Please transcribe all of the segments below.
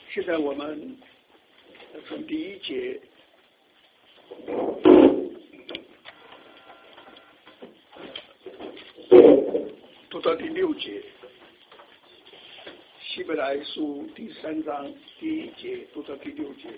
现在我们从第一节读到第6节，希伯来书第3章第1节读到第6节。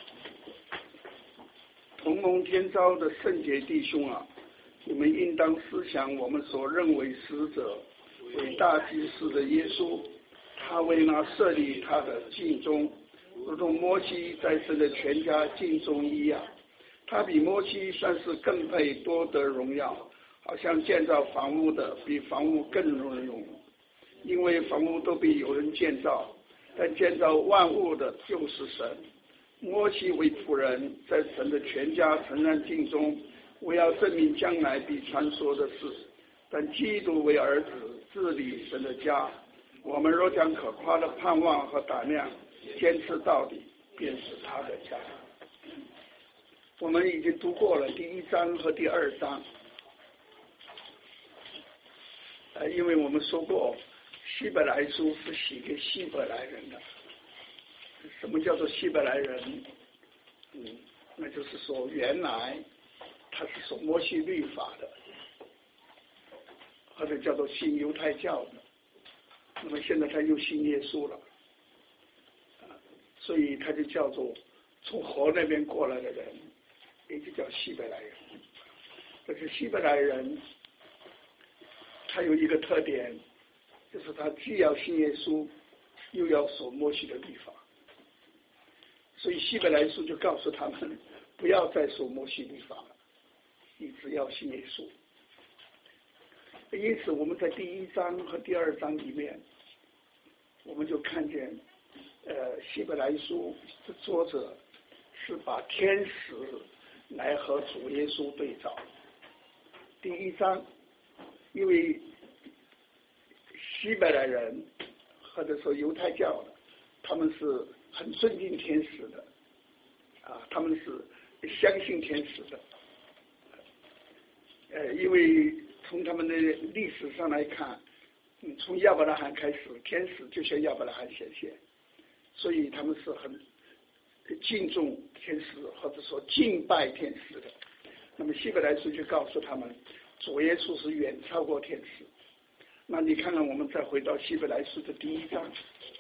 同蒙天召的圣洁弟兄啊，你们应当思想我们所认为使者伟大祭司的耶稣，他为那设立他的敬忠，如同摩西在神的全家敬忠一样。他比摩西算是更配多得荣耀，好像建造房屋的比房屋更荣耀，因为房屋都必有人建造，但建造万物的就是神。摩西为仆人，在神的全家承认敬忠，为要证明将来必传说的事。但基督为儿子，治理神的家。我们若将可夸的盼望和胆量坚持到底，便是他的家。我们已经读过了第1章和第2章，因为我们说过希伯来书是写给希伯来人的。什么叫做希伯来人？那就是说原来他是守摩西律法的，或者叫做信犹太教的，那么现在他又信耶稣了，所以他就叫做从河那边过来的人，也就叫希伯来人。但是希伯来人他有一个特点，就是他既要信耶稣，又要守摩西的律法。所以希伯来书就告诉他们，不要再守摩西律法了，你只要信耶稣。因此我们在第1章和第2章里面，我们就看见希伯来书的作者是把天使来和主耶稣对照。第1章因为希伯来人或者说犹太教的，他们是很尊敬天使的，他们是相信天使的，因为从他们的历史上来看，从亚伯拉罕开始，天使就向亚伯拉罕显现，所以他们是很敬重天使，或者说敬拜天使的。那么希伯来书就告诉他们，主耶稣是远超过天使。那你看看，我们再回到希伯来书的第1章。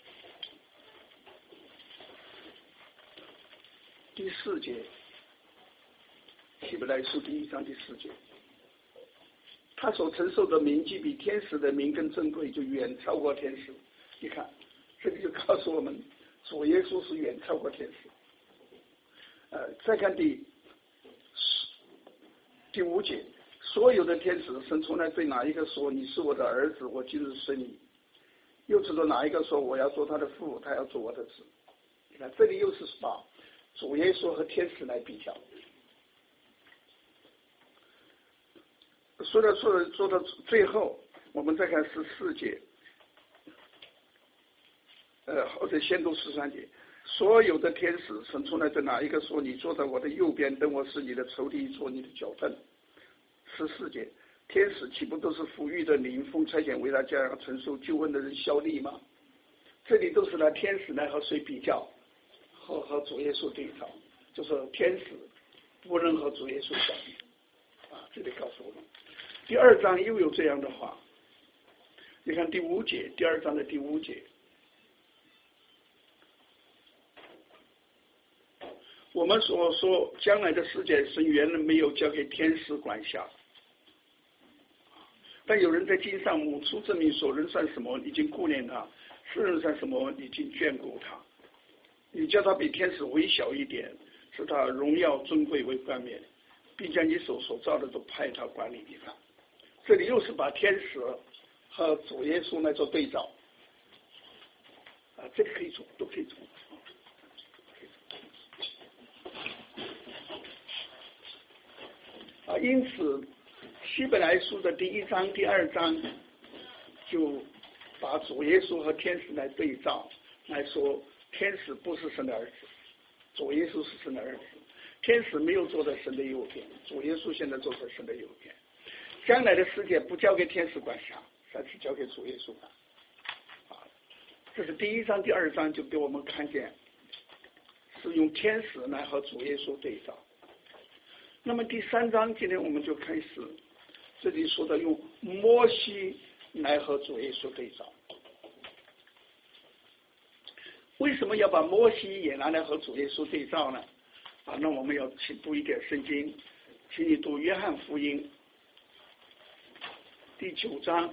第4节，希伯来书第1章第4节，他所承受的名既比天使的名更珍贵，就远超过天使。你看，这个就告诉我们，主耶稣是远超过天使。再看第5节，所有的天使，神从来对哪一个说你是我的儿子，我今日生你，又知道哪一个说我要做他的父，他要做我的子。你看，这里又是把主耶稣和天使来比较。说到最后，我们再看14节，或者先读13节。所有的天使，神从来对哪一个说你坐在我的右边，等我使你的仇敌做你的脚凳。14节，天使岂不都是抚育的灵，奉差遣为他这样承受救恩的人效力吗？这里都是拿天使来和谁比较，和主耶稣对照，就是天使不能和主耶稣相比。这里告诉我们，第2章又有这样的话。你看第5节，第2章的第5节，我们所说将来的世界神原来没有交给天使管辖，但有人在经上母出证明说，人算什么已经顾念他，世人算什么已经眷顾他。你叫他比天使微小一点，使他荣耀尊贵为冠冕，并将你所造的都派他管理你看，这里又是把天使和主耶稣来做对照。这个可以做，都可以做。因此希伯来书的第1章第2章就把主耶稣和天使来对照，来说天使不是神的儿子，主耶稣是神的儿子。天使没有坐在神的右边，主耶稣现在坐在神的右边。将来的世界不交给天使管辖，但是交给主耶稣管。这是第1章第2章就给我们看见是用天使来和主耶稣对照。那么第3章今天我们就开始，这里说的用摩西来和主耶稣对照。为什么要把摩西也拿来和主耶稣对照呢？那我们要去读一点圣经，请你读约翰福音第9章。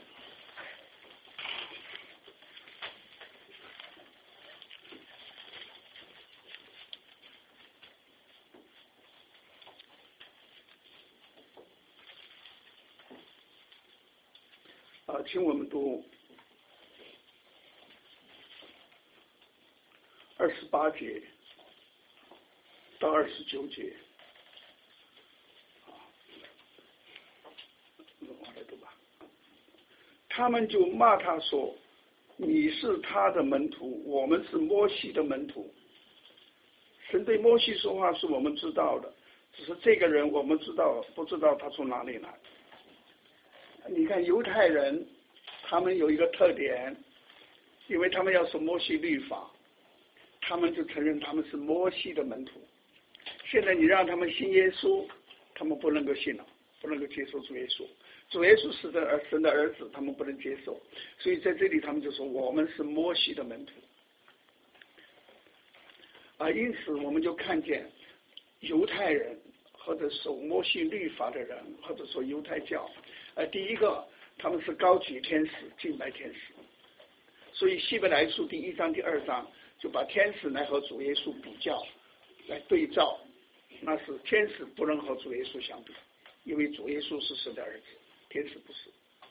请我们读28节到29节。我来读吧。他们就骂他说：“你是他的门徒，我们是摩西的门徒。”神对摩西说话是我们知道的，只是这个人我们知道，不知道他从哪里来。你看犹太人，他们有一个特点，因为他们要守摩西律法，他们就承认他们是摩西的门徒。现在你让他们信耶稣，他们不能够信了，不能够接受主耶稣。主耶稣是神的儿子，他们不能接受，所以在这里他们就说我们是摩西的门徒。因此我们就看见犹太人或者守摩西律法的人，或者说犹太教，第一个他们是高举天使，敬拜天使。所以希伯来书第1章第2章就把天使来和主耶稣比较，来对照，那是天使不能和主耶稣相比，因为主耶稣是神的儿子，天使不是。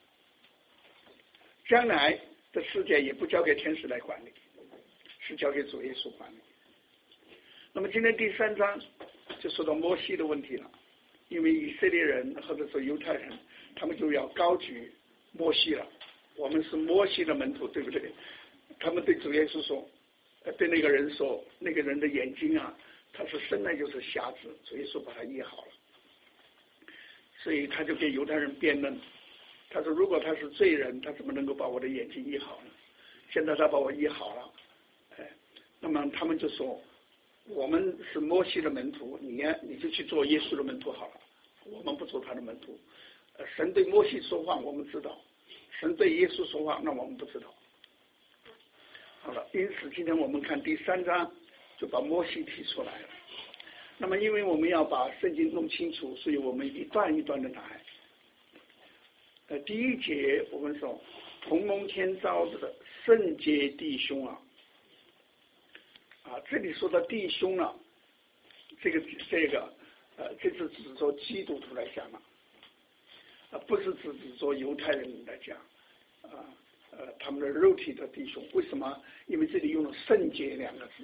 将来的世界也不交给天使来管理，是交给主耶稣管理。那么今天第3章就说到摩西的问题了，因为以色列人或者说犹太人，他们就要高举摩西了，我们是摩西的门徒，对不对？他们对主耶稣说，对那个人说，那个人的眼睛他是生来就是瞎子，主耶稣把他医好了。所以他就给犹太人辩论，他说如果他是罪人，他怎么能够把我的眼睛医好呢？现在他把我医好了，那么他们就说我们是摩西的门徒，你就去做耶稣的门徒好了，我们不做他的门徒。神对摩西说话我们知道，神对耶稣说话那我们不知道。好了，因此今天我们看第3章就把摩西提出来了。那么因为我们要把圣经弄清楚，所以我们一段一段的来。第1节我们说同蒙天召的圣洁弟兄这里说到弟兄了，这是指着基督徒来讲了，不是指着犹太人来讲，他们的肉体的弟兄。为什么？因为这里用了圣洁2个字，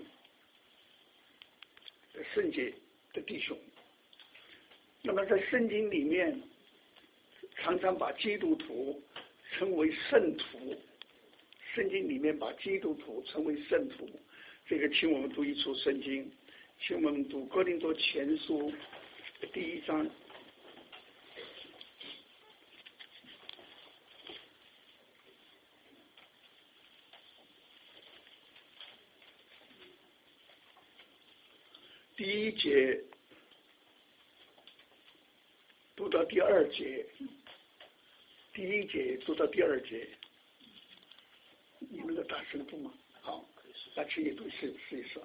圣洁的弟兄。那么在圣经里面，常常把基督徒称为圣徒，圣经里面把基督徒称为圣徒。这个请我们读一处圣经，请我们读哥林多前书第1章。第1节读到第2节，第1节读到第2节，你们的大声读吗？好，那请你读试一试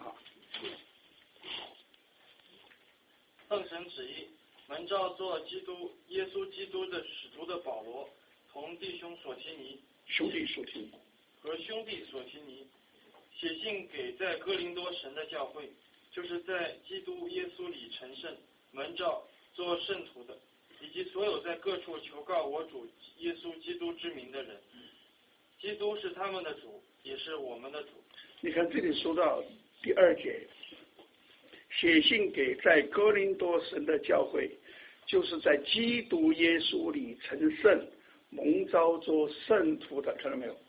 奉神旨意，蒙召做耶稣基督的使徒的保罗，同弟兄所提尼兄弟所提尼和兄弟所提尼，写信给在哥林多神的教会，就是在基督耶稣里成圣、蒙召做圣徒的，以及所有在各处求告我主耶稣基督之名的人。基督是他们的主，也是我们的主。 你看这里说到第2节，写信给在哥林多神的教会，就是在基督耶稣里成圣、蒙召做圣徒的，看到没有？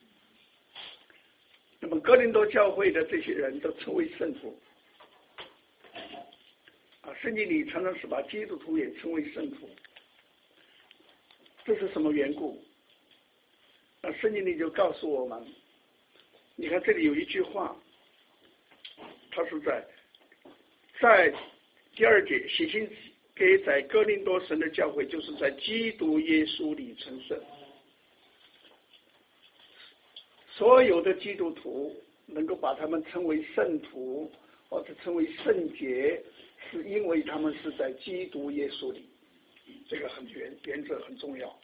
那么哥林多教会的这些人都称为圣徒。圣经里常常是把基督徒也称为圣徒，这是什么缘故？圣经里就告诉我们，你看这里有一句话， 他是在第2节，写信给在哥林多神的教会，就是在基督耶稣里成圣。所有的基督徒能够把他们称为圣徒或者称为圣洁，是因为他们是在基督耶稣里，这个原则很重要。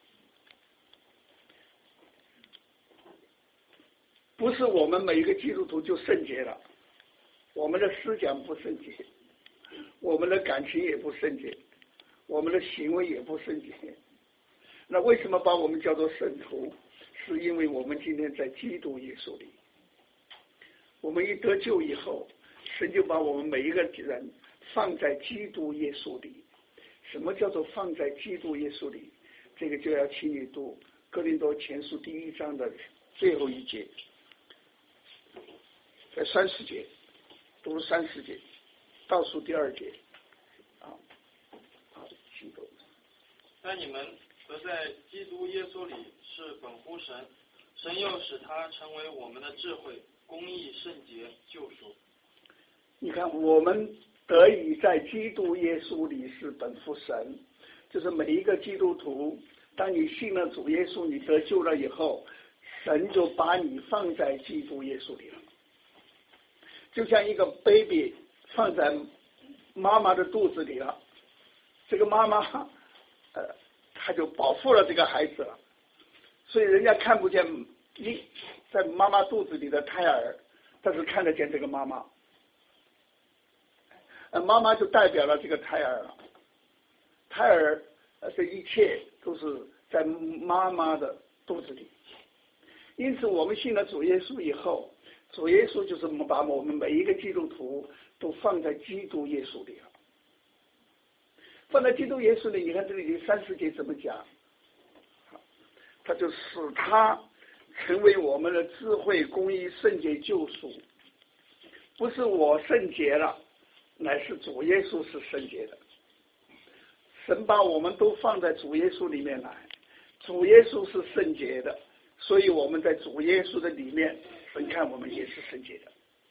不是我们每一个基督徒就圣洁了，我们的思想不圣洁，我们的感情也不圣洁，我们的行为也不圣洁。那为什么把我们叫做圣徒？是因为我们今天在基督耶稣里，我们一得救以后，神就把我们每一个人放在基督耶稣里。什么叫做放在基督耶稣里？这个就要请你读哥林多前书第1章的最后一节，在30节，读30节，倒数第2节，请读。 但你们则在基督耶稣里是本乎神，神又使他成为我们的智慧、公义、圣洁、救赎。 你看，我们得以在基督耶稣里是本乎神，就是每一个基督徒，当你信了主耶稣，你得救了以后，神就把你放在基督耶稣里了。就像一个 baby 放在妈妈的肚子里了，这个妈妈他就保护了这个孩子了，所以人家看不见在妈妈肚子里的胎儿，但是看得见这个妈妈，妈妈就代表了这个胎儿了。胎儿这一切都是在妈妈的肚子里。因此我们信了主耶稣以后，主耶稣就是把我们每一个基督徒都放在基督耶稣里了。放在基督耶稣里，你看这里30节怎么讲？他就使他成为我们的智慧、公义、圣洁、救赎。不是我圣洁了，乃是主耶稣是圣洁的。神把我们都放在主耶稣里面来，主耶稣是圣洁的，所以我们在主耶稣的里面，神看我们也是圣洁的。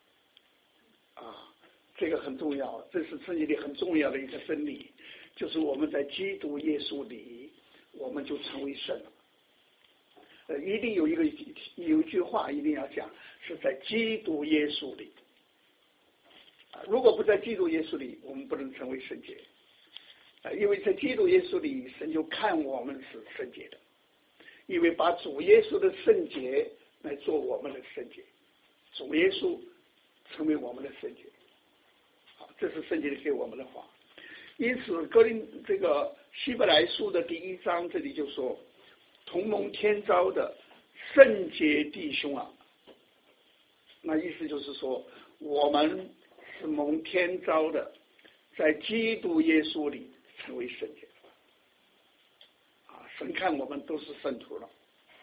这个很重要，这是圣经里很重要的一个真理，就是我们在基督耶稣里，我们就成为圣了。一定有一句话一定要讲，是在基督耶稣里。如果不在基督耶稣里，我们不能成为圣洁。因为在基督耶稣里，神就看我们是圣洁的，因为把主耶稣的圣洁来做我们的圣洁，主耶稣成为我们的圣洁。这是圣经里给我们的话。因此这个希伯来书的第1章这里就说，同蒙天召的圣洁弟兄啊，那意思就是说我们是蒙天召的，在基督耶稣里成为圣洁的。神看我们都是圣徒了。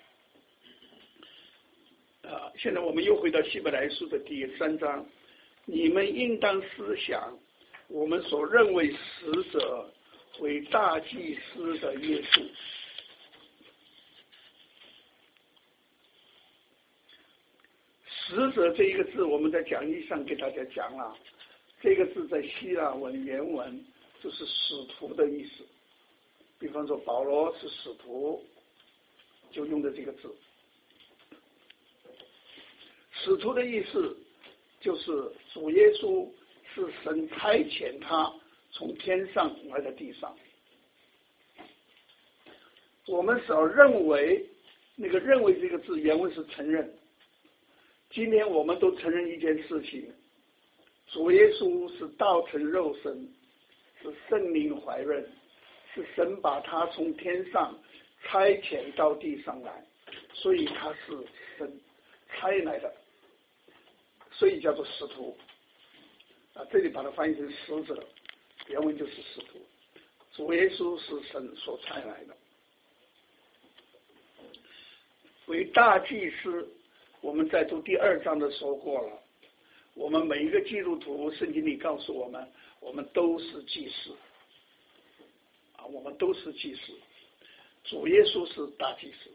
现在我们又回到希伯来书的第3章，你们应当思想我们所认为使者为大祭司的耶稣。使者这一个字，我们在讲义上给大家讲了，这个字在希腊文原文就是使徒的意思。比方说保罗是使徒，就用的这个字。使徒的意思就是主耶稣是神差遣他从天上来到地上。我们所认为，那个认为这个字原文是承认。今天我们都承认一件事情，主耶稣是道成肉身，是圣灵怀孕，是神把他从天上差遣到地上来，所以他是神差来的，所以叫做使徒。这里把它翻译成使者，原文就是使徒。主耶稣是神所差来的，为大祭司。我们在读第2章的说过了，我们每一个基督徒，圣经里告诉我们，我们都是祭司。我们都是祭司。主耶稣是大祭司。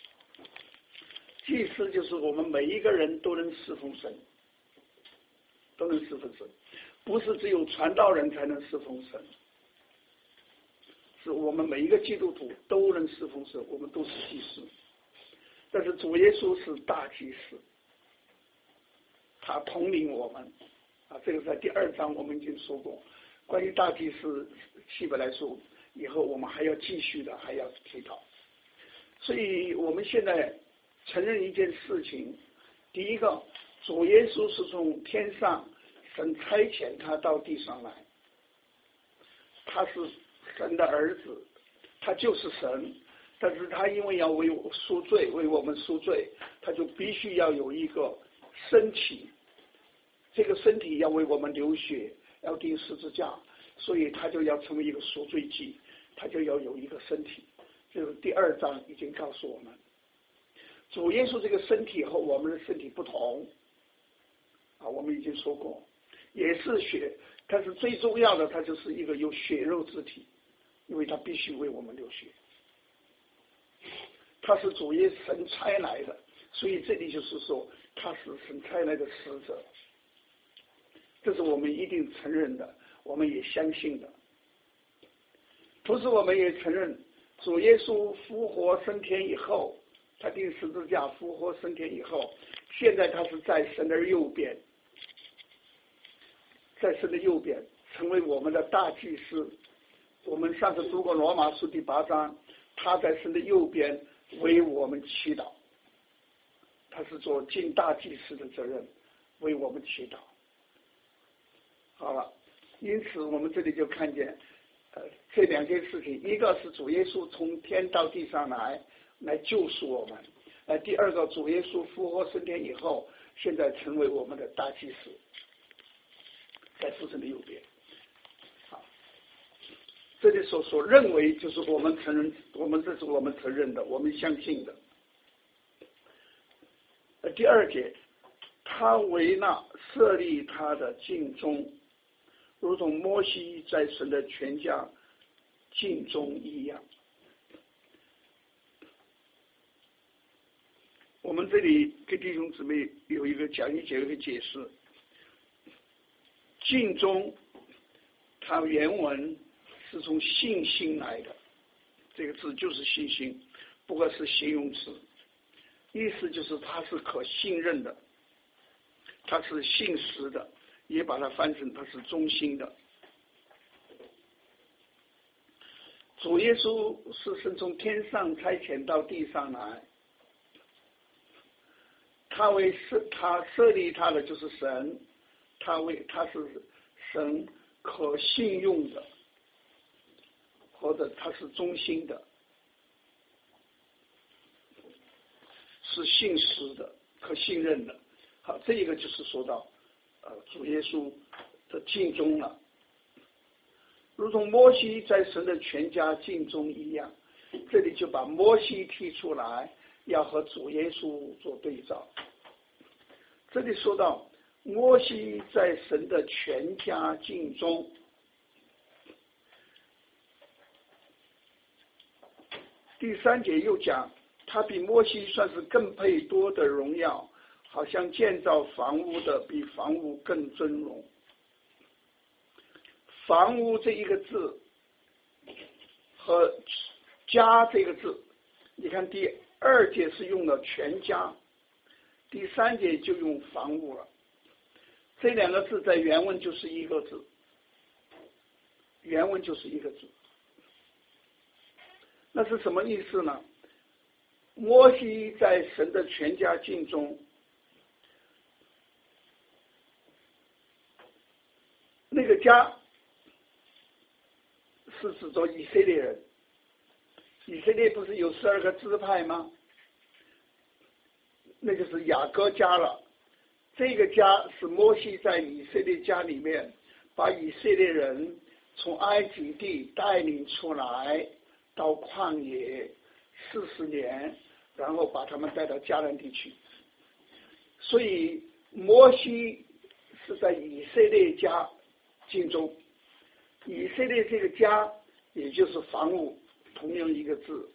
祭司就是我们每一个人都能侍奉神。 都能侍奉神，不是只有传道人才能侍奉神，是我们每一个基督徒都能侍奉神，我们都是祭司。但是主耶稣是大祭司，他统领我们这个在第2章我们已经说过，关于大祭司希伯来书以后我们还要继续的还要提到。所以我们现在承认一件事情，第一个，主耶稣是从天上神差遣他到地上来，他是神的儿子，他就是神，但是他因为要为我赎罪，为我们赎罪，他就必须要有一个身体，这个身体要为我们流血，要钉十字架，所以他就要成为一个赎罪祭，他就要有一个身体。这是第2章已经告诉我们，主耶稣这个身体和我们的身体不同我们已经说过，也是血，但是最重要的，它就是一个有血肉之体，因为他必须为我们流血，他是主耶稣神差来的，所以这里就是说他是神差来的使者，这是我们一定承认的，我们也相信的。同时我们也承认主耶稣复活升天以后，他钉十字架复活升天以后，现在他是在神的右边，在神的右边成为我们的大祭司。我们上次读过罗马书第8章，他在神的右边为我们祈祷，他是做尽大祭司的责任，为我们祈祷。好了，因此我们这里就看见这2件事情，一个是主耶稣从天到地上来救赎我们，第2个主耶稣复活升天以后，现在成为我们的大祭司，在父神的右边。这里所认为就是我们承认，这是我们承认的，我们相信的。第2节，他为那设立他的尽忠，如同摩西在神的全家尽忠一样。我们这里给弟兄姊妹有一个讲一节有一个解释，尽忠它原文是从信心来的，这个字就是信心，不过是形容词，意思就是它是可信任的，它是信实的，也把它翻成它是忠心的。主耶稣是神从天上差遣到地上来，他设立他的就是神，他是神可信用的，或者他是忠心的，是信实的，可信任的。好，这一个就是说到主耶稣的尽忠了，如同摩西在神的全家尽忠一样。这里就把摩西提出来，要和主耶稣做对照。这里说到摩西在神的全家尽忠，第3节又讲他比摩西算是更配多的荣耀，好像建造房屋的比房屋更尊荣。房屋这一个字和家这个字，你看第2节是用了全家，第3节就用房屋了，这2个字在原文就是一个字，原文就是一个字。那是什么意思呢？摩西在神的全家尽忠，那个家是指着以色列人，以色列不是有12个支派吗？那就是雅各家了。这个家是摩西在以色列家里面把以色列人从埃及地带领出来到旷野40年，然后把他们带到迦南地区。所以摩西是在以色列家尽忠，以色列这个家也就是房屋，同样一个字。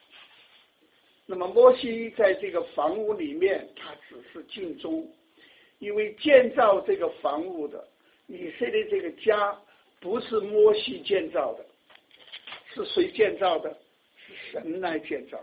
那么摩西在这个房屋里面，他只是尽忠， 因为建造这个房屋的以色列这个家不是摩西建造的，是谁建造的？是神来建造的。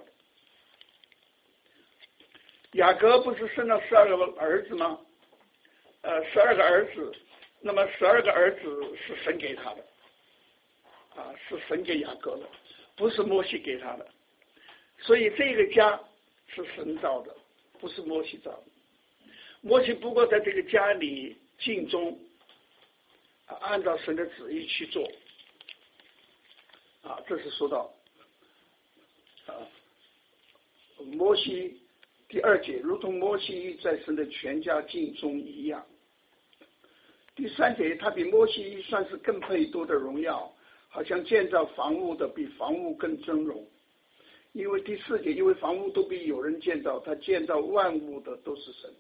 雅各不是生了12个儿子吗？12个儿子，那么12个儿子是神给他的，是神给雅各的，不是摩西给他的。所以这个家是神造的，不是摩西造的。摩西不过在这个家里尽忠，按照神的旨意去做，这是说到摩西第2节，如同摩西在神的全家尽忠一样。第3节，他比摩西算是更配多的荣耀，好像建造房屋的比房屋更尊荣。因为第4节，因为房屋都比有人建造，他建造万物的都是神。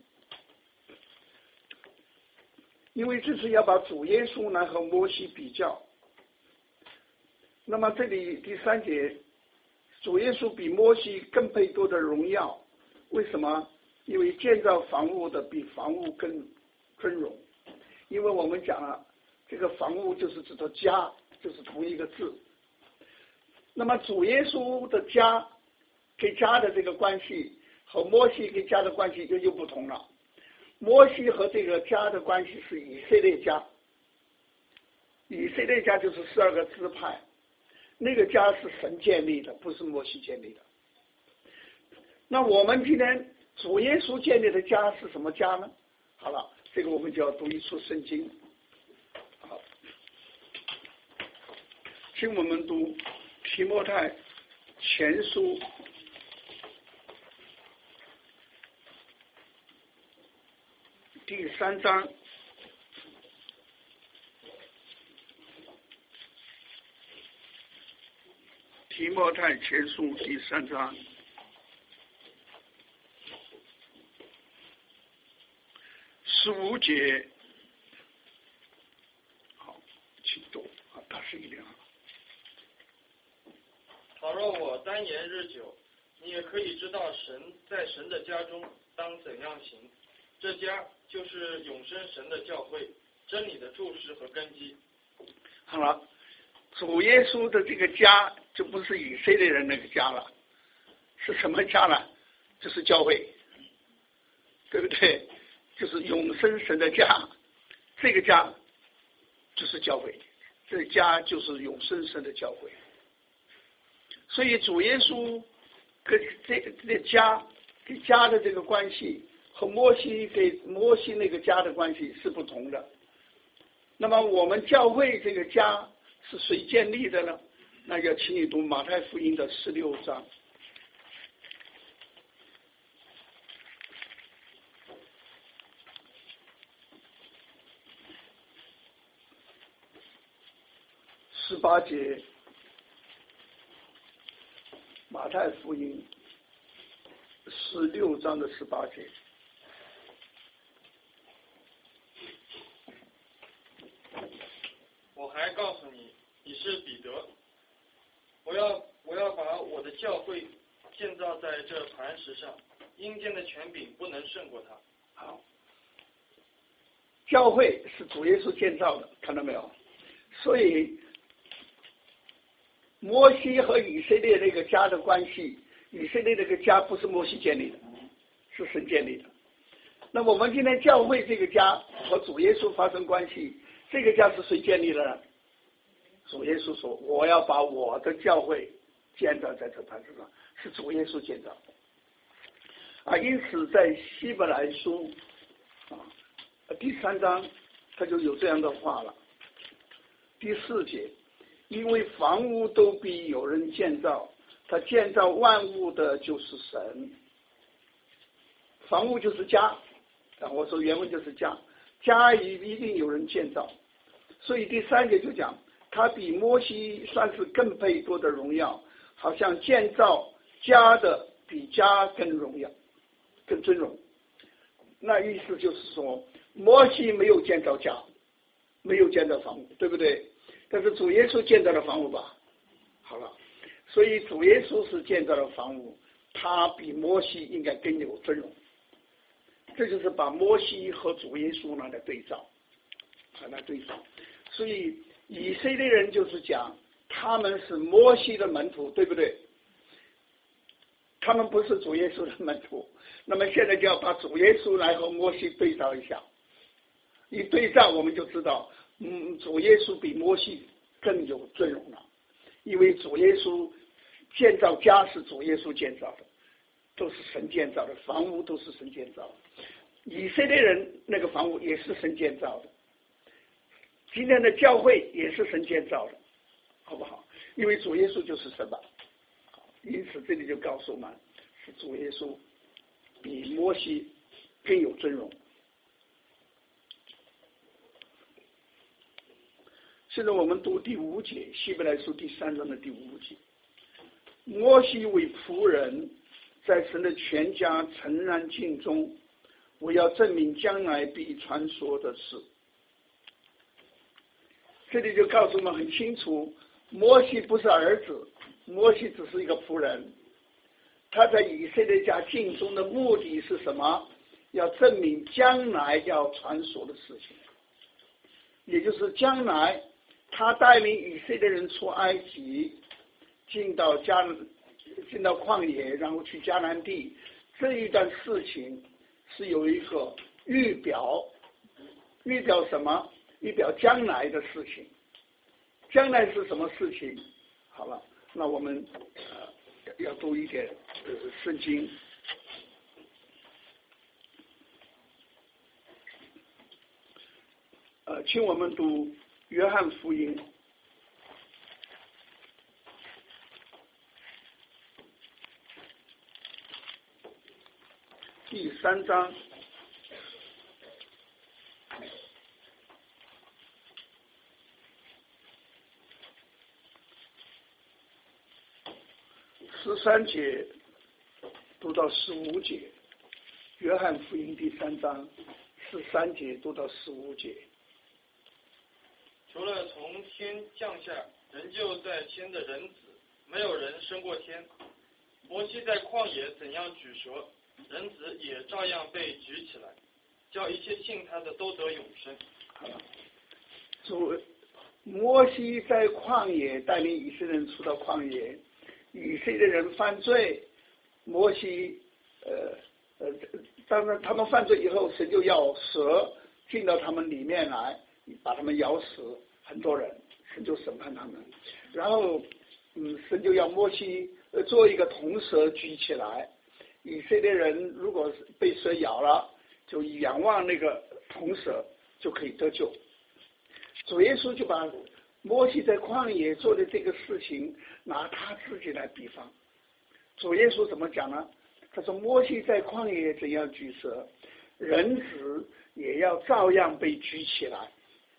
因为这是要把主耶稣来和摩西比较。那么这里第3节，主耶稣比摩西更配多的荣耀，为什么？因为建造房屋的比房屋更尊荣。因为我们讲了，这个房屋就是指的家，就是同一个字。那么主耶稣的家跟家的这个关系和摩西跟家的关系就不同了。摩西和这个家的关系是以色列家，以色列家就是12个支派，那个家是神建立的，不是摩西建立的。那我们今天主耶稣建立的家是什么家呢？好了，这个我们就要读一处圣经。好，请我们读提摩太前书第3章。提摩太前书第3章15节。好，请读大声一点。 倘若我单言日久，你也可以知道在神的家中当怎样行。这家就是永生神的教会，真理的柱石和根基。 好了，主耶稣的这个家就不是以色列人那个家了，是什么家呢？就是教会，对不对？就是永生神的家，这个家就是教会，这个家就是永生神的教会。所以主耶稣跟这个家跟家的这个关系和摩西那个家的关系是不同的。那么我们教会这个家是谁建立的呢？那就请你读马太福音的16章。18节，马太福音16章的18节。 我还告诉你，你是彼得，我要把我的教会建造在这磐石上，阴间的权柄不能胜过它。 好，教会是主耶稣建造的，看到没有？所以摩西和以色列那个家的关系，以色列那个家不是摩西建立的，是神建立的。那我们今天教会这个家和主耶稣发生关系，这个家是谁建立的呢？主耶稣说我要把我的教会建造在这磐石上，是主耶稣建造的。因此在希伯来书第3章他就有这样的话了。第4节，因为房屋都必有人建造，他建造万物的就是神。房屋就是家，我说原文就是家，家一定有人建造。所以第3节就讲，他比摩西算是更配多的荣耀，好像建造家的比家更荣耀，更尊荣。那意思就是说，摩西没有建造家，没有建造房屋，对不对？但是主耶稣建造了房屋吧？好了，所以主耶稣是建造了房屋，他比摩西应该更有尊荣， 这就是把摩西和主耶稣拿来对照，来对照。所以以色列人就是讲他们是摩西的门徒，对不对？他们不是主耶稣的门徒。那么现在就要把主耶稣来和摩西对照一下，一对照我们就知道，主耶稣比摩西更有尊荣了，因为主耶稣建造家是主耶稣建造的，都是神建造的，房屋都是神建造的。以色列人那个房屋也是神建造的，今天的教会也是神建造的，好不好？因为主耶稣就是神吧。因此这里就告诉我们，是主耶稣比摩西更有尊荣。现在我们读第5节，希伯来书第3章的第5节。摩西为仆人，在神的全家诚然尽忠，我要证明将来必传说的事。这里就告诉我们很清楚，摩西不是儿子，摩西只是一个仆人。他在以色列家尽忠的目的是什么？要证明将来要传说的事情，也就是将来他带领以色列人出埃及，进到旷野，然后去迦南地，这一段事情是有一个预表什么？预表将来的事情。将来是什么事情？好了，那我们要读一点圣经。请我们读约翰福音第3章13节读到15节，约翰福音第3章13节读到15节。 除了从天降下仍旧在天的人子，没有人升过天。摩西在旷野怎样举蛇，人子也照样被举起来，叫一切信他的都得永生。 好了，摩西在旷野带领以色列人出到旷野，以色列人犯罪，摩西当然他们犯罪以后，神就要蛇进到他们里面来，把他们咬死很多人，神就审判他们。然后神就要摩西做一个铜蛇举起来，以色列人如果被蛇咬了，就仰望那个铜蛇就可以得救。主耶稣就把摩西在旷野做的这个事情拿他自己来比方。主耶稣怎么讲呢？他说摩西在旷野怎样举蛇，人子也要照样被举起来。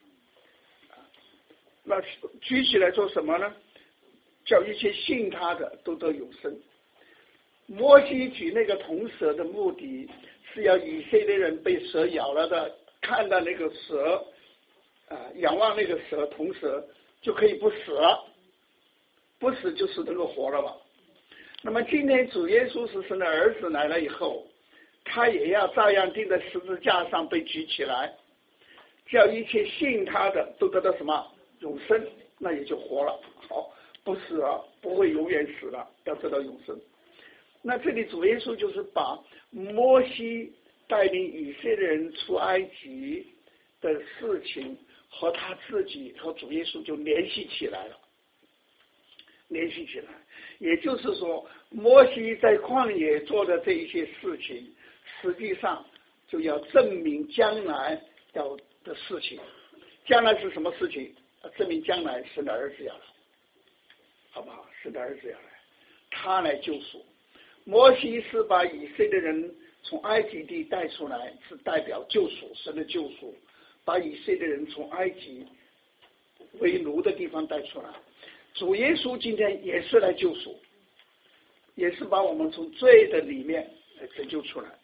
那举起来做什么呢？叫一切信他的都得永生。摩西举那个铜蛇的目的是要以色列人被蛇咬了的，看到那个蛇仰望那个蛇铜蛇就可以不死了，不死就是能够活了吧。那么今天主耶稣是神的儿子来了以后，他也要照样钉在十字架上被举起来，叫一切信他的都得到什么永生，那也就活了。好，不死了，不会永远死了，要得到永生。那这里主耶稣就是把摩西带领以色列人出埃及的事情和他自己和主耶稣就联系起来了，联系起来。也就是说，摩西在旷野做的这一些事情，实际上就要证明将来要的事情。将来是什么事情？证明将来神的儿子要来，好不好？神的儿子要来，他来救赎。摩西是把以色列人从埃及地带出来，是代表救赎，神的救赎，把以色列人从埃及为奴的地方带出来。主耶稣今天也是来救赎，也是把我们从罪的里面来拯救出来。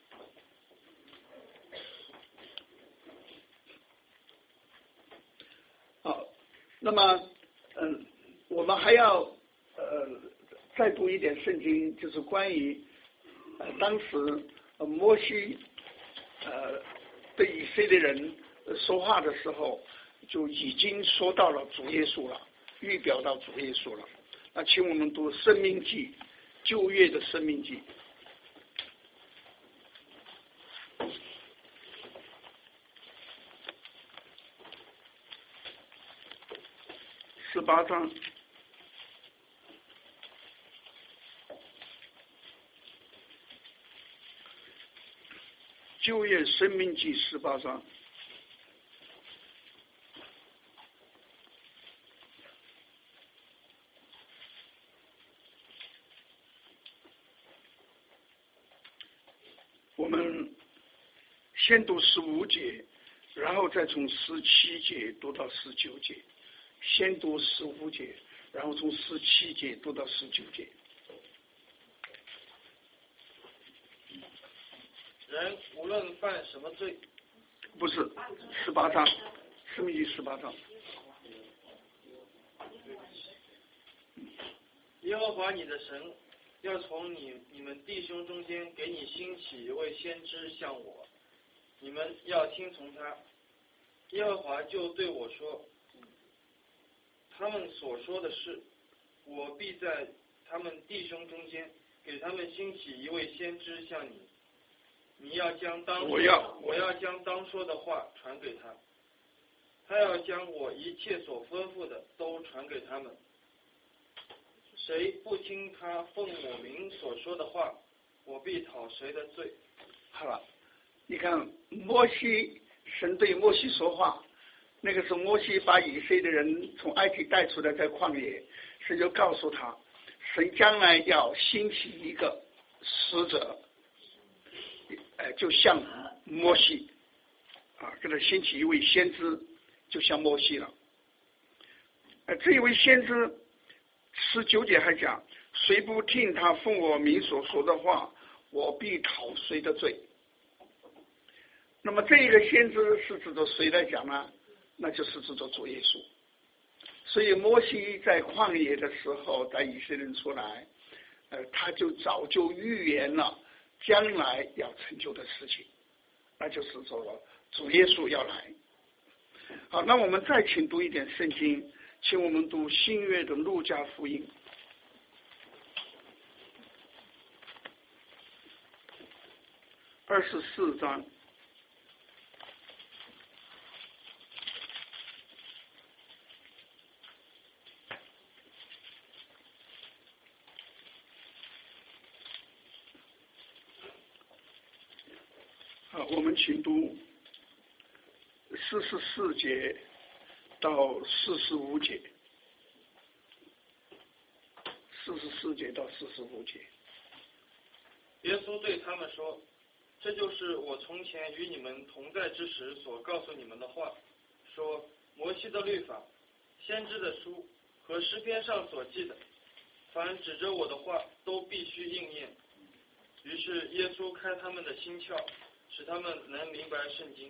好，那么我们还要再读一点圣经，就是关于当时摩西对以色列人说话的时候，就已经说到了主耶稣了，预表到主耶稣了。那请我们读申命记，旧约的申命记18章。旧约申命记18章。我们先读15节，然后再从17节读到19节。先读15节，然后从17节读到19节。 人无论犯什么罪， 不是18章，申命记18章。 耶和华你的神要从你们弟兄中间给你兴起一位先知像我，你们要听从他。耶和华就对我说，他们所说的事，我必在他们弟兄中间给他们兴起一位先知像你。我要将当说的话传给他，他要将我一切所吩咐的都传给他们。谁不听他奉我名所说的话，我必讨谁的罪。 好了，你看神对摩西说话，那个时候摩西把以色列人从埃及带出来，在旷野，神就告诉他，神将来要兴起一个使者，就像摩西给他兴起一位先知，就像摩西了。这一位先知19节还讲，谁不听他奉我名所说的话，我必讨谁的罪。那么这一个先知是指着谁来讲呢？那就是指着主耶稣。所以摩西在旷野的时候带以色列人出来，他就早就预言了将来要成就的事情，那就是说主耶稣要来。好，那我们再请读一点圣经，请我们读新约的路加福音24章。好，我们请读44节到45节，44节到45节。 耶稣对他们说，这就是我从前与你们同在之时所告诉你们的话，说摩西的律法、先知的书和诗篇上所记的，凡指着我的话都必须应验。于是耶稣开他们的心窍，使他们能明白圣经。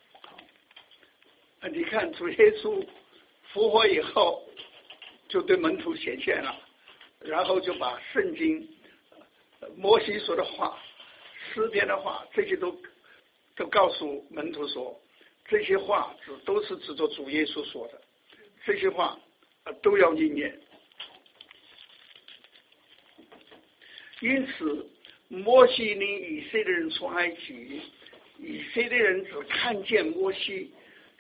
你看主耶稣复活以后，就对门徒显现了，然后就把圣经、摩西说的话、诗篇的话，这些都告诉门徒说，这些话都是指着主耶稣说的，这些话都要应验。因此摩西领以色列人出埃及，以色列人只看见摩西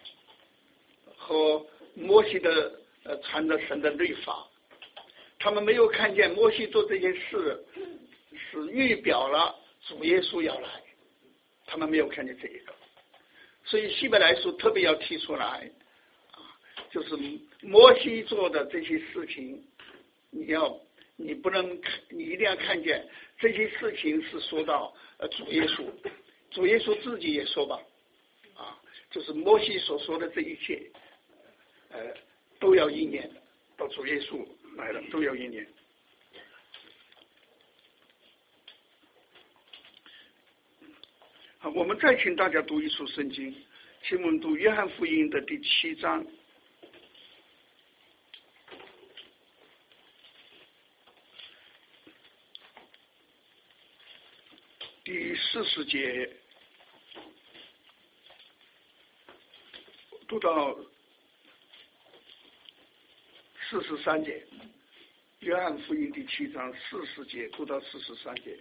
和摩西的传的神的律法，他们没有看见摩西做这件事是预表了主耶稣要来，他们没有看见这一个。所以希伯来书特别要提出来就是摩西做的这些事情，你一定要看见这些事情是说到主耶稣，主耶稣自己也说吧，就是摩西所说的这一切都要应验的，到主耶稣来了都要应验。好，我们再请大家读一处圣经，请我们读约翰福音的第7章第40节读到43节，约翰福音第7章40节读到43节。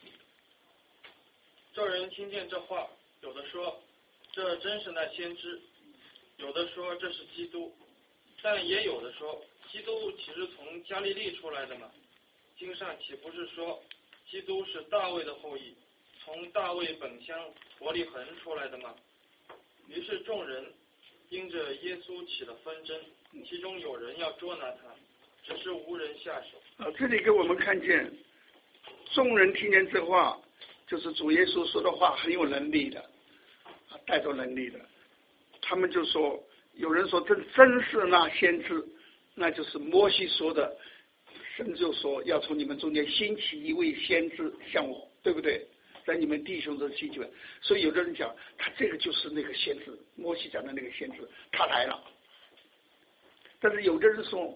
众人听见这话，有的说这真是那先知，有的说这是基督，但也有的说基督岂是从加利利出来的吗？经上岂不是说基督是大卫的后裔，从大卫本乡伯利恒出来的吗？于是众人因着耶稣起了纷争，其中有人要捉拿他，只是无人下手。 这里给我们看见，众人听见这话，就是主耶稣说的话很有能力的，带着能力的。他们就说，有人说这真是那先知，那就是摩西说的，神就说要从你们中间兴起一位先知像我，对不对？在你们弟兄的祈求，所以有的人讲，他这个就是那个先知，摩西讲的那个先知，他来了。但是有的人说，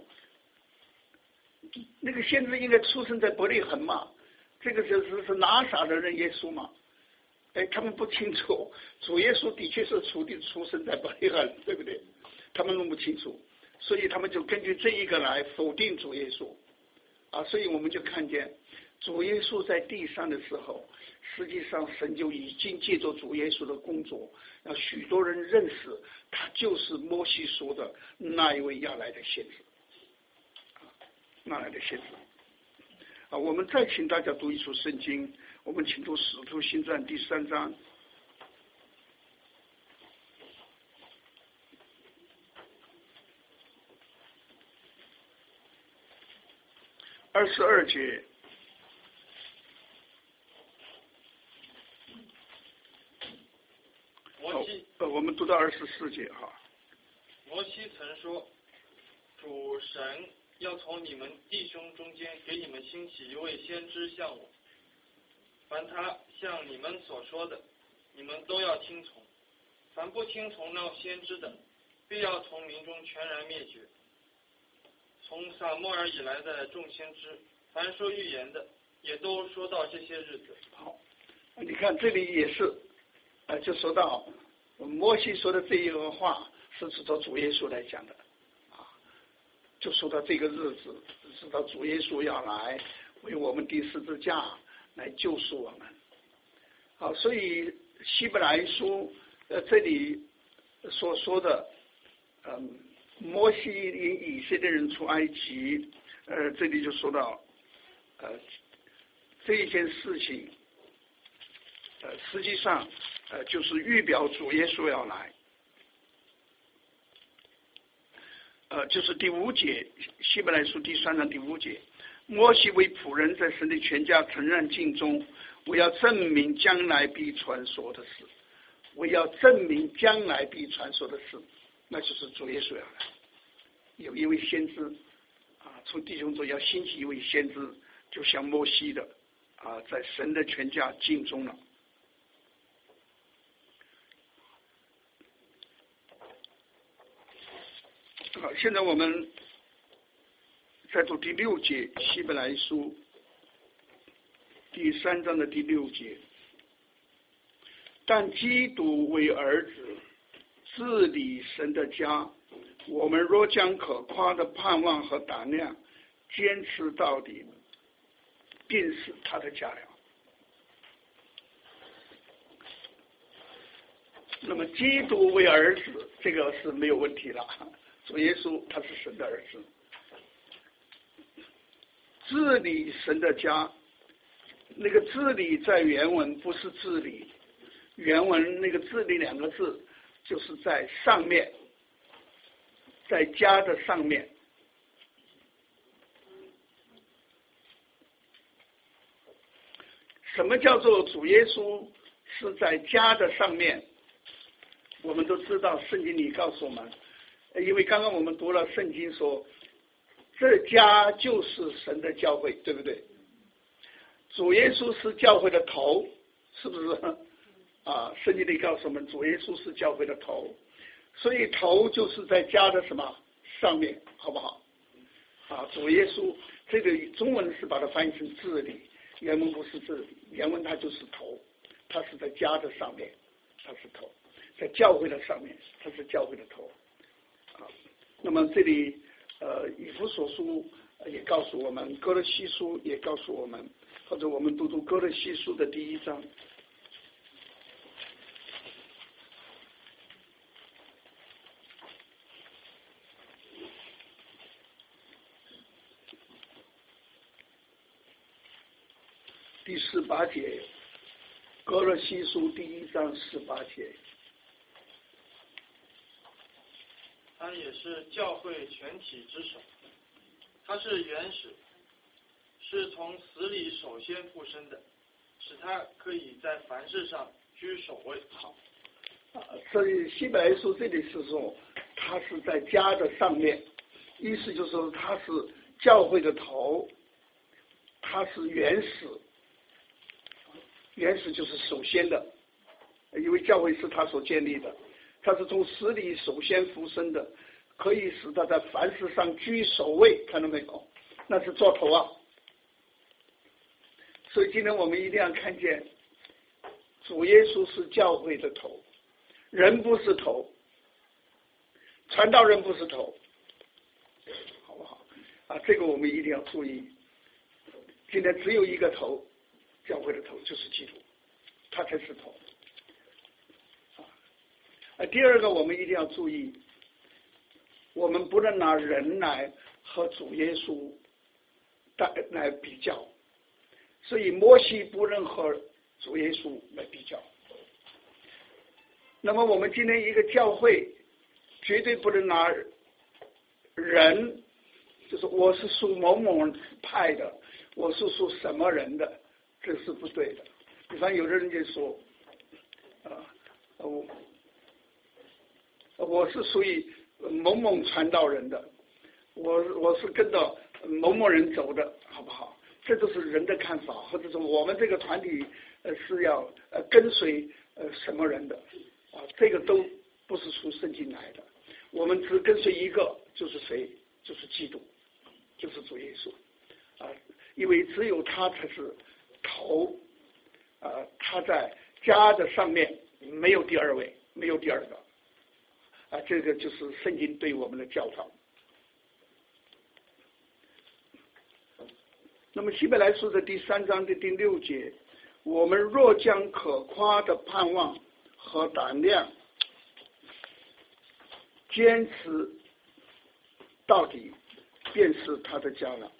那个先知应该出生在伯利恒嘛，这个是拿撒勒人耶稣嘛？他们不清楚，主耶稣的确是出生在伯利恒，对不对？他们弄不清楚，所以他们就根据这一个来否定主耶稣所以我们就看见主耶稣在地上的时候，实际上神就已经借着主耶稣的工作，让许多人认识他就是摩西说的那一位要来的先知，那来的先知我们再请大家读一处圣经，我们请读使徒行传第3章22节。我们读到24节摩西曾说，主神要从你们弟兄中间给你们兴起一位先知像我，凡他像你们所说的，你们都要听从；凡不听从那先知的，必要从民中全然灭绝。从撒母耳以来的众先知，凡说预言的，也都说到这些日子。 好，你看这里也是就说到摩西说的这一个话是指着主耶稣来讲的就说到这个日子，知道主耶稣要来为我们钉十字架来救赎我们所以希伯来书这里所说的摩西引以色列人出埃及这里就说到这一件事情实际上就是预表主耶稣要来就是第5节，希伯来书第3章第5节，摩西为仆人在神的全家承认尽忠，我要证明将来必传说的事，我要证明将来必传说的事，那就是主耶稣要来。有一位先知从弟兄中要兴起一位先知，就像摩西的在神的全家尽忠了。好，现在我们再读第6节，希伯来书第3章的第6节。但基督为儿子治理神的家，我们若将可夸的盼望和胆量坚持到底，便是他的家了。那么基督为儿子，这个是没有问题了，主耶稣他是神的儿子，治理神的家，那个治理在原文不是治理，原文那个治理2个字就是在上面，在家的上面。什么叫做主耶稣是在家的上面？我们都知道圣经里告诉我们，因为刚刚我们读了圣经说这家就是神的教会，对不对？主耶稣是教会的头，是不是圣经里告诉我们主耶稣是教会的头，所以头就是在家的什么上面，好不好主耶稣这个中文是把它翻译成治理，原文不是治理，原文它就是头，它是在家的上面，它是头。 在教会的上面，他是教会的头啊。那么这里以弗所书也告诉我们，哥罗西书也告诉我们，或者我们读哥罗西书的第1章。第18节，哥罗西书第1章18节。 他也是教会全体之首，他是原始，是从死里首先复生的，使他可以在凡事上居首位。 好，所以希伯来书这里是说，他是在家的上面，意思就是说他是教会的头，他是原始。原始就是首先的，因为教会是他所建立的，他是从死里首先复生的，可以使他在凡事上居首位，看到没有？那是做头啊。所以今天我们一定要看见，主耶稣是教会的头，人不是头，传道人不是头，好不好？啊，这个我们一定要注意。今天只有一个头。教会的头就是基督，他才是头。第二个，我们一定要注意，我们不能拿人来和主耶稣来比较，所以摩西不能和主耶稣来比较。那么我们今天一个教会绝对不能拿人，就是我是属某某派的，我是属什么人的，这是不对的。比方有的人就说我是属于某某传道人的，我是跟着某某人走的，好不好？这都是人的看法，或者说我们这个团体是要跟随什么人的啊？这个都不是从圣经来的。我们只跟随一个，就是谁？就是基督，就是主耶稣啊！因为只有他才是头啊，他在家的上面没有第二位，没有第二个啊！这个就是圣经对我们的教导。那么希伯来书的第3章的第6节，我们若将可夸的盼望和胆量坚持到底，便是他的家了。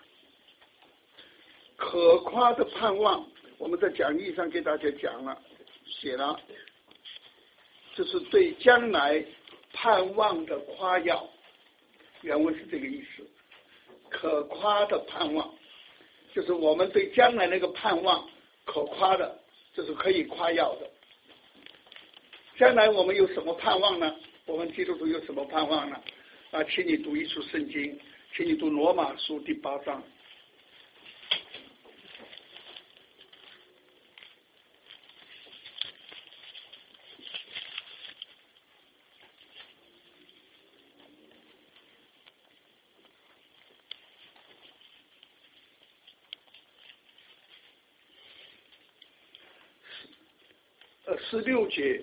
可夸的盼望，我们在讲义上给大家讲了，写了，就是对将来盼望的夸耀，原文是这个意思。可夸的盼望，就是我们对将来那个盼望可夸的，就是可以夸耀的。将来我们有什么盼望呢？我们基督徒有什么盼望呢？啊，请你读一处圣经，请你读罗马书第8章。16节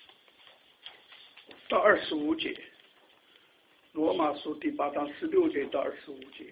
到25节，罗马书第8章16节到25节。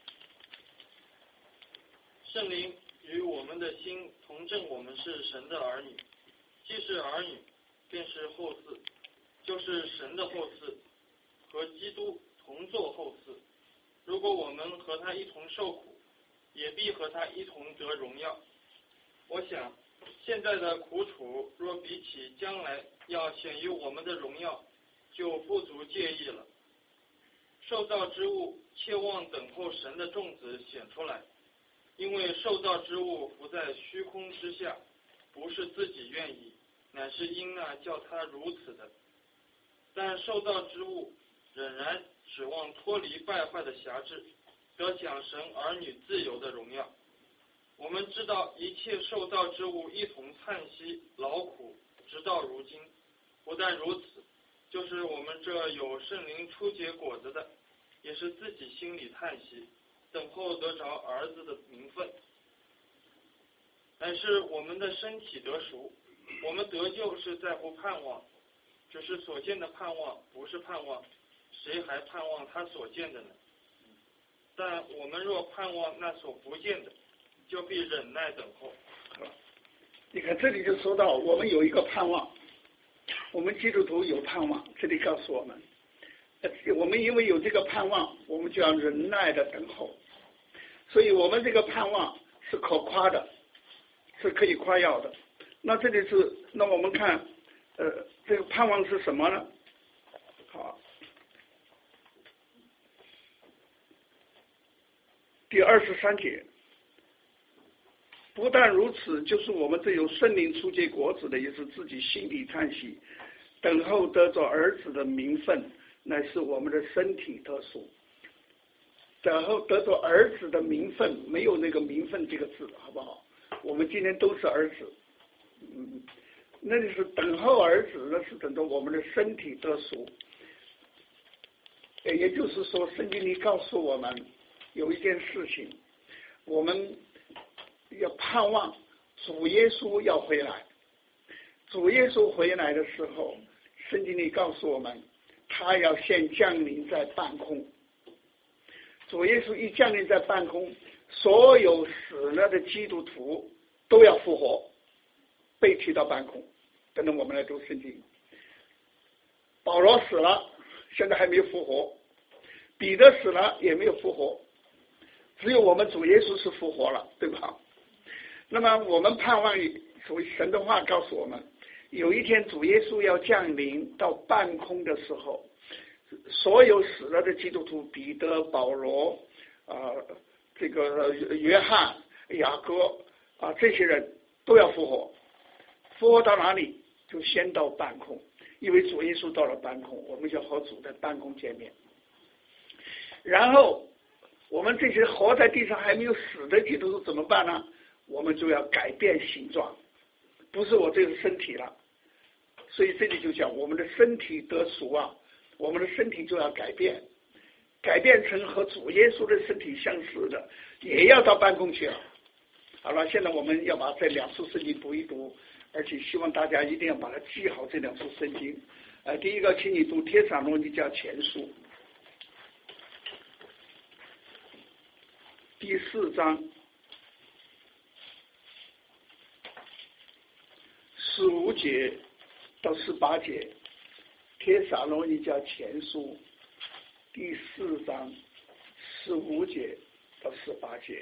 圣灵与我们的心同证，我们是神的儿女，既是儿女，便是后嗣，就是神的后嗣，和基督同作后嗣。如果我们和他一同受苦，也必和他一同得荣耀。我想现在的苦楚若比起将来要显于我们的荣耀，就不足介意了。受造之物切望等候神的种子显出来，因为受造之物不在虚空之下，不是自己愿意，乃是因那叫他如此的。但受造之物仍然指望脱离败坏的辖制，得享神儿女自由的荣耀。我们知道一切受造之物一同叹息劳苦，直到如今。不但如此，就是我们这有圣灵初结果子的，也是自己心里叹息，等候得着儿子的名分。但是我们的身体得赎，我们得救是在乎盼望， 只是所见的盼望不是盼望，谁还盼望他所见的呢？但我们若盼望那所不见的，就必忍耐等候。 你看这里就说到我们有一个盼望，我们基督徒有盼望，这里告诉我们，我们因为有这个盼望，我们就要忍耐的等候。所以我们这个盼望是可夸的，是可以夸耀的。那这里是，那我们看这个盼望是什么呢？好，第23节，不但如此，就是我们这有圣灵出结果子的，也是自己心里叹息，等候得着儿子的名分，乃是我们的身体特殊。等候得着儿子的名分，没有那个名分这个字，好不好？我们今天都是儿子，那里是等候儿子，那是等着我们的身体得赎。也就是说，圣经里告诉我们有一件事情，我们要盼望主耶稣要回来。主耶稣回来的时候，圣经里告诉我们，他要先降临在半空。主耶稣一降临在半空，所有死了的基督徒都要复活，被提到半空。等等，我们来读圣经。保罗死了，现在还没有复活；彼得死了，也没有复活。只有我们主耶稣是复活了，对吧？那么我们盼望，所以神的话告诉我们，有一天主耶稣要降临到半空的时候，所有死了的基督徒，彼得、保罗、这个约翰、雅各这些人都要复活。复活到哪里？就先到半空，因为主耶稣到了半空，我们就和主在半空见面。然后我们这些活在地上还没有死的基督徒怎么办呢？我们就要改变形状，不是我这个身体了。所以这里就讲我们的身体得赎啊，我们的身体就要改变，改变成和主耶稣的身体相似的，也要到半空去了。好了，现在我们要把这2处圣经读一读，而且希望大家一定要把它记好这2处圣经。第一个，请你读帖撒罗尼迦前书第4章15节到18节，帖撒罗尼迦前书第4章15节到18节。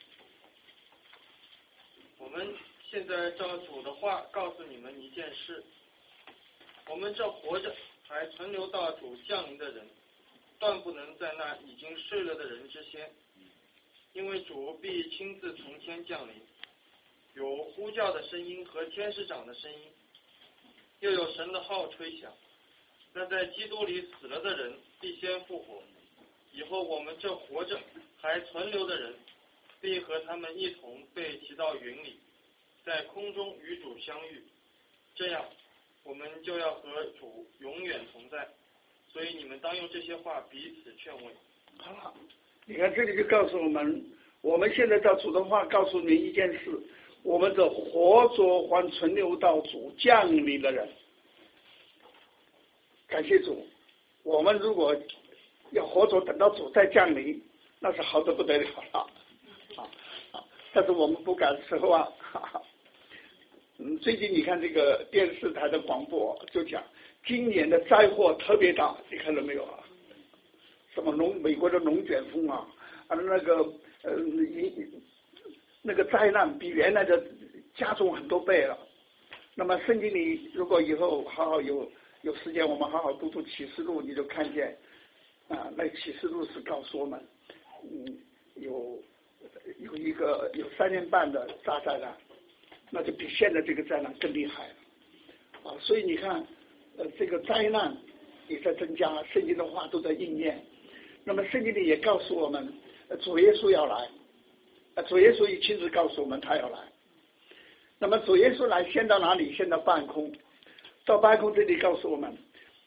我们现在照主的话告诉你们一件事：我们这活着还存留到主降临的人，断不能在那已经睡了的人之先，因为主必亲自从天降临，有呼叫的声音和天使长的声音，又有神的号吹响。那在基督里死了的人必先复活，以后我们这活着还存留的人必和他们一同被提到云里，在空中与主相遇，这样我们就要和主永远同在。所以你们当用这些话彼此劝慰。 好，你看这里就告诉我们，我们现在照主的话告诉你一件事：我们这活着还存留到主降临的人，感谢主。我们如果要活着等到主再降临，那是好得不得了了。但是我们不敢奢望。最近你看这个电视台的广播就讲，今年的灾祸特别大，你看到没有啊？什么美国的龙卷风啊，那个灾难比原来的加重很多倍了。那么圣经里如果以后好好有时间，我们好好读读启示录，你就看见那启示录是告诉我们，有3年半的大灾难，那就比现在这个灾难更厉害了所以你看这个灾难也在增加，圣经的话都在应验。那么圣经里也告诉我们，主耶稣要来，主耶稣也亲自告诉我们他要来。那么主耶稣来先到哪里？先到半空。到半空这里告诉我们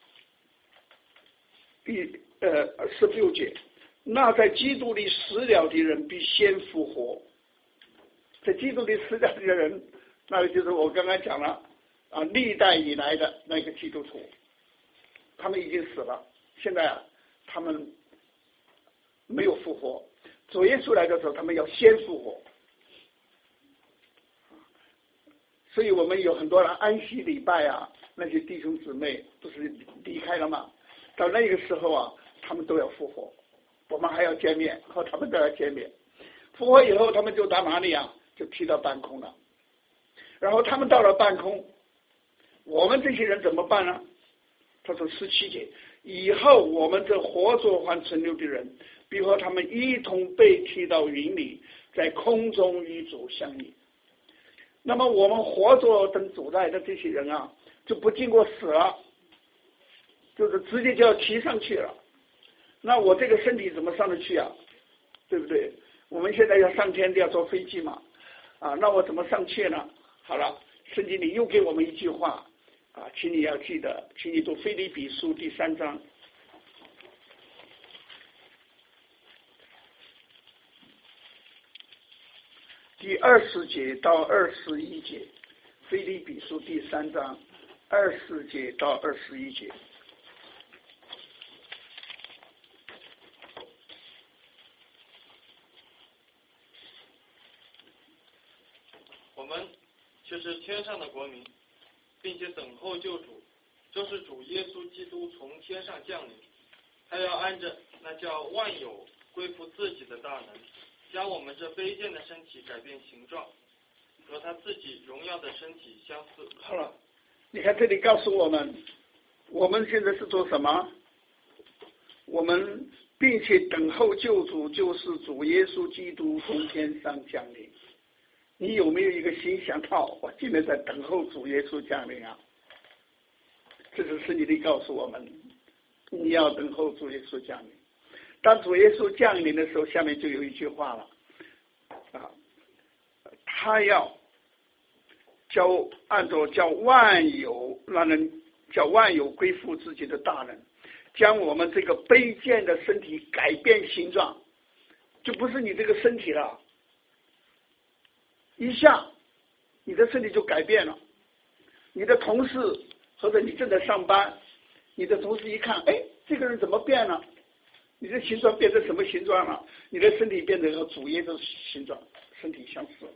第16节，那在基督里死了的人必先复活。在基督里死了的人，那个就是我刚才讲了历代以来的那个基督徒， 他们已经死了，现在他们没有复活。主耶稣来的时候，他们要先复活。所以我们有很多人安息礼拜那些弟兄姊妹不是离开了吗？到那个时候他们都要复活，我们还要见面，和他们都要见面。复活以后，他们就到哪里就提到半空了。然后他们到了半空，我们这些人怎么办呢？他说17节，以后我们这活着还存留的人，必和他们一同被提到云里，在空中与主相遇。那么我们活着等主来的这些人就不经过死了，就是直接就要提上去了。那我这个身体怎么上得去对不对？我们现在要上天要坐飞机嘛，那我怎么上去呢？好了，圣经里又给我们一句话请你要记得，请你读腓立比书第3章。第20节到21节，腓立比书第3章20节到21节。 我们却是天上的国民，并且等候救主，就是主耶稣基督从天上降临。他要按着那叫万有归服自己的大能，将我们这卑贱的身体改变形状，和他自己荣耀的身体相似。 好了，你看这里告诉我们，我们现在是做什么？我们并且等候救主，就是主耶稣基督从天上降临。你有没有一个心想到，我今天在等候主耶稣降临这是圣经里告诉我们，你要等候主耶稣降临。当主耶稣降临的时候，下面就有一句话了他要按照叫万有，让人叫万有归附自己的大能，将我们这个卑贱的身体改变形状，就不是你这个身体了，一下你的身体就改变了。你的同事或者你正在上班，你的同事一看，这个人怎么变了？你的形状变成什么形状了？你的身体变成和主耶稣的形状，身体相似了。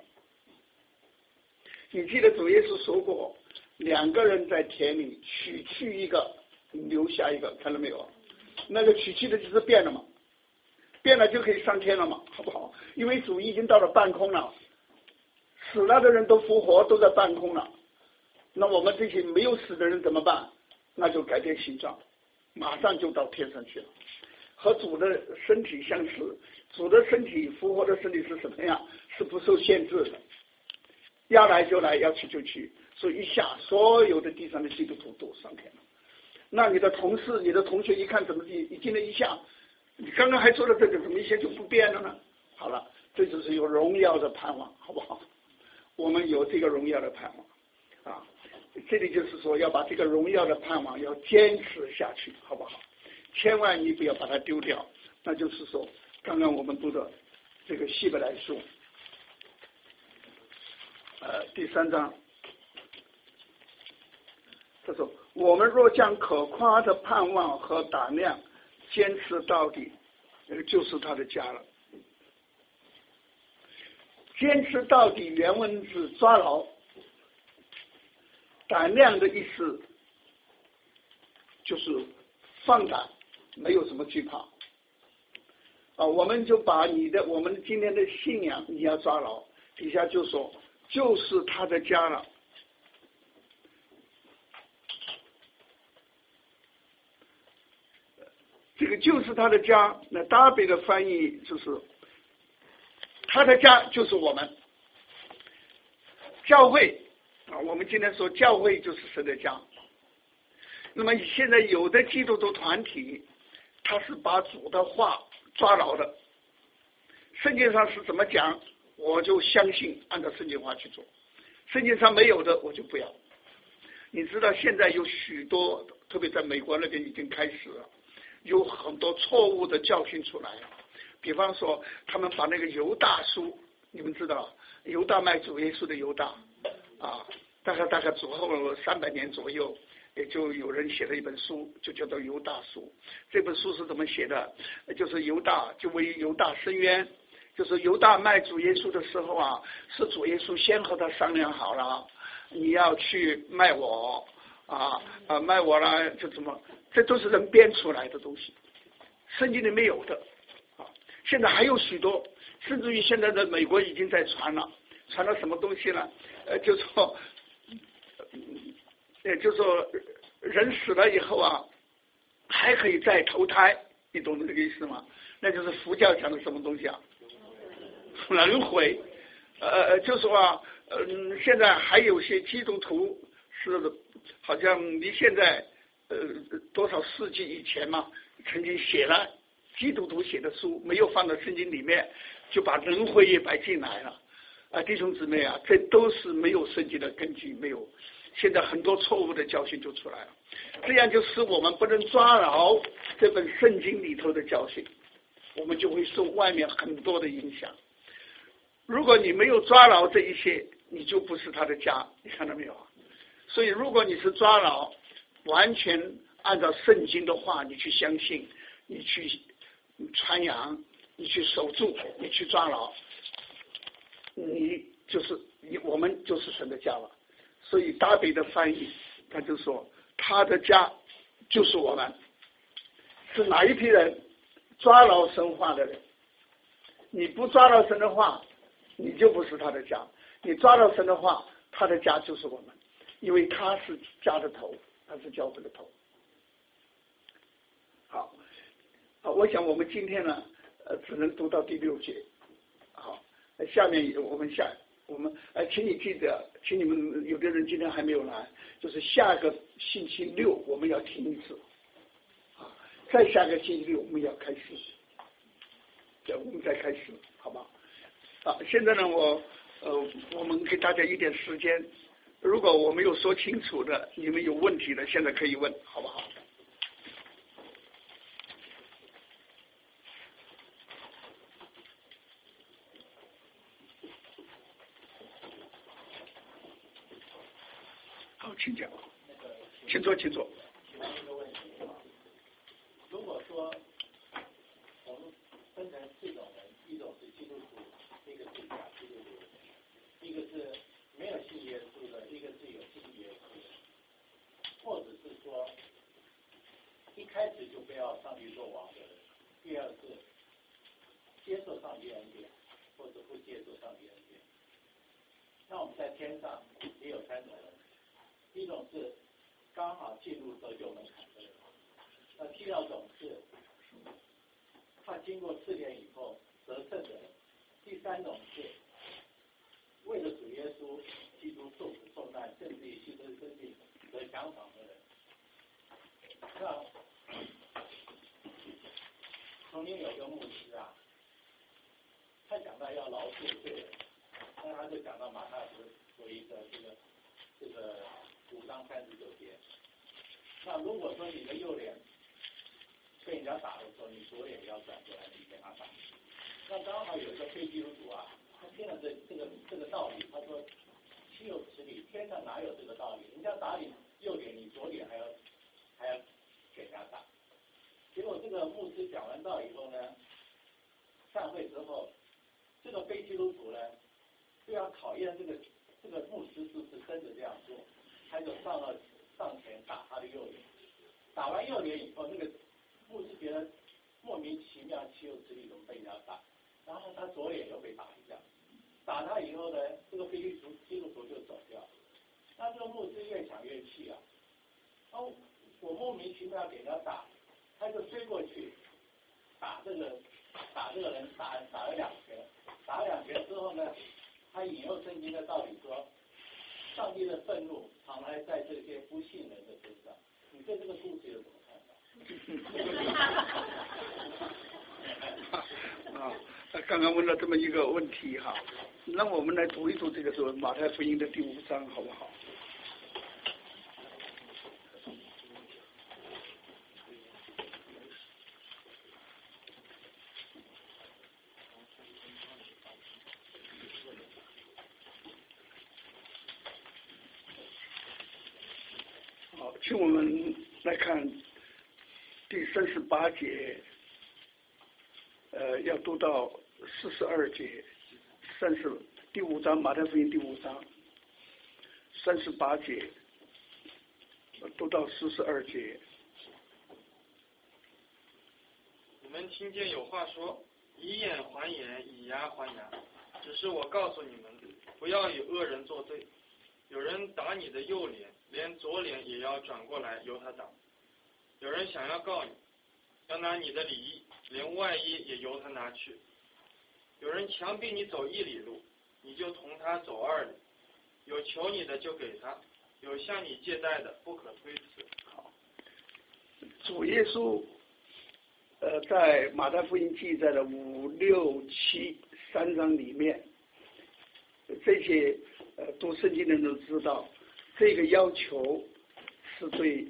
你记得主耶稣说过，2个人在田里，取去一个，留下一个，看到没有？那个取去的就是变了嘛，变了就可以上天了嘛，好不好？因为主已经到了半空了，死了的人都复活，都在半空了。那我们这些没有死的人怎么办？那就改变形状，马上就到天上去了，和主的身体相似。主的身体，复活的身体是什么样？是不受限制的，要来就来，要去就去。所以一下所有的地上的基督徒都上天了。那你的同事、你的同学一看，怎么一进来一下，你刚刚还做了这个，怎么一下就不变了呢？好了，这就是有荣耀的盼望，好不好？我们有这个荣耀的盼望这里就是说要把这个荣耀的盼望要坚持下去，好不好？千万你不要把它丢掉。那就是说刚刚我们读的这个希伯来书第3章，他说我们若将可夸的盼望和胆量坚持到底，就是他的家了。坚持到底原文是抓牢，胆量的意思就是放胆，没有什么惧怕我们就把我们今天的信仰你要抓牢，底下就说就是他的家了。这个就是他的家，那大北的翻译就是他的家就是我们教会我们今天说教会就是神的家。那么现在有的基督徒团体，他是把主的话抓牢的，圣经上是怎么讲，我就相信按照圣经话去做，圣经上没有的我就不要。你知道现在有许多，特别在美国那边已经开始了，有很多错误的教训出来了。比方说他们把那个犹大书，你们知道犹大卖主耶稣的犹大大概主后300年左右， 也就有人写了一本书，就叫做犹大书。这本书是怎么写的？就是犹大就为犹大伸冤，就是犹大卖主耶稣的时候啊，是主耶稣先和他商量好了，你要去卖我卖我了就怎么，这都是人编出来的东西，圣经里没有的啊。现在还有许多，甚至于现在的美国已经在传了什么东西呢？就说人死了以后啊，还可以再投胎，你懂这个意思吗？那就是佛教讲的什么东西啊？轮回。就说啊，现在还有些基督徒是好像离现在多少世纪以前嘛，曾经写了基督徒写的书，没有放到圣经里面，就把轮回也摆进来了。弟兄姊妹啊，这都是没有圣经的根据，没有。现在很多错误的教训就出来了，这样就使我们不能抓牢这本圣经里头的教训，我们就会受外面很多的影响。如果你没有抓牢这一些，你就不是他的家，你看到没有？所以如果你是抓牢，完全按照圣经的话你去相信，你去传扬，你去守住，你去抓牢，我们就是神的家了。所以大卫的翻译他就说，他的家就是我们。是哪一批人？抓牢神话的人。你不抓牢神的话，你就不是他的家。你抓牢神的话，他的家就是我们，因为他是家的头，他是教会的头。好，我想我们今天呢只能读到第6节。好，下面我们请你记得，请你们有的人今天还没有来，就是下个星期六我们要听一次，再下个星期六我们要开始，我们再开始，好吧？现在呢，我们给大家一点时间，如果我没有说清楚的，你们有问题的，现在可以问，好不好？好，请讲，请坐。 如果说我们分成4种人，一种是基督徒，一个是假基督徒，一个是没有信耶稣的，一个是有信耶稣的，或者是说一开始就不要上帝做王的人，第二是接受上帝恩典，或者不接受上帝恩典。那我们在天上也有3种人，一种是刚好进入得救门槛的人，那第2种是他经过试炼以后得胜的人，第3种是为了主耶稣基督受苦受难，甚至于牺牲生命得奖赏的人。那曾经有个牧师啊，他讲到要饶恕罪人，那他就讲到马太福音的这个5章39节。那如果说你的右脸被人家打的时候，你左脸要转过来去给他打。那刚好有一个非基督徒啊，他听了这个道理，他说岂有此理，天上哪有这个道理？人家打你右脸，你左脸还要给人家打。结果这个牧师讲完道以后呢，散会之后，这个非基督徒呢就要考验这个牧师是不是真的这样做，他就上前打他的右脸，打完右脸以后，那个牧师觉得莫名其妙，岂有此理，怎么被人家打？然后他左脸又被打一下，打他以后呢，这个非基督徒就走掉了。那这个牧师越想越气啊，我莫名其妙给人家打，他就追过去打这个人，打了2拳，打了2拳之后呢，他引用圣经的道理说，上帝的愤怒常来在这些不信人的身上。你对这个故事有什么看法？刚刚问了这么一个问题哈，那我们来读一读这个马太福音的第5章好不好？ 请我们来看第38节，要读到42节，第5章马太福音第5章38节读到42节。 你们听见有话说，以眼还眼，以牙还牙。只是我告诉你们，不要与恶人作对。有人打你的右脸，连左脸也要转过来由他打。有人想要告你，要拿你的里衣，连外衣也由他拿去。有人强逼你走1里路，你就同他走2里。有求你的就给他，有向你借贷的不可推辞。 好，主耶稣在马太福音记载的5、6、7 3章里面，这些读圣经的人都知道，这个要求是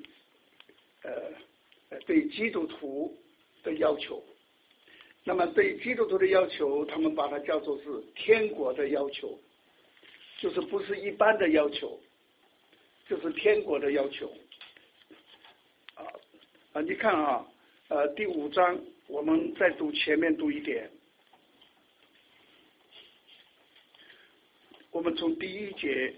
对基督徒的要求。那么对基督徒的要求，他们把它叫做是天国的要求，就是不是一般的要求，就是天国的要求。你看啊，第5章我们再读前面读一点，我们从第1节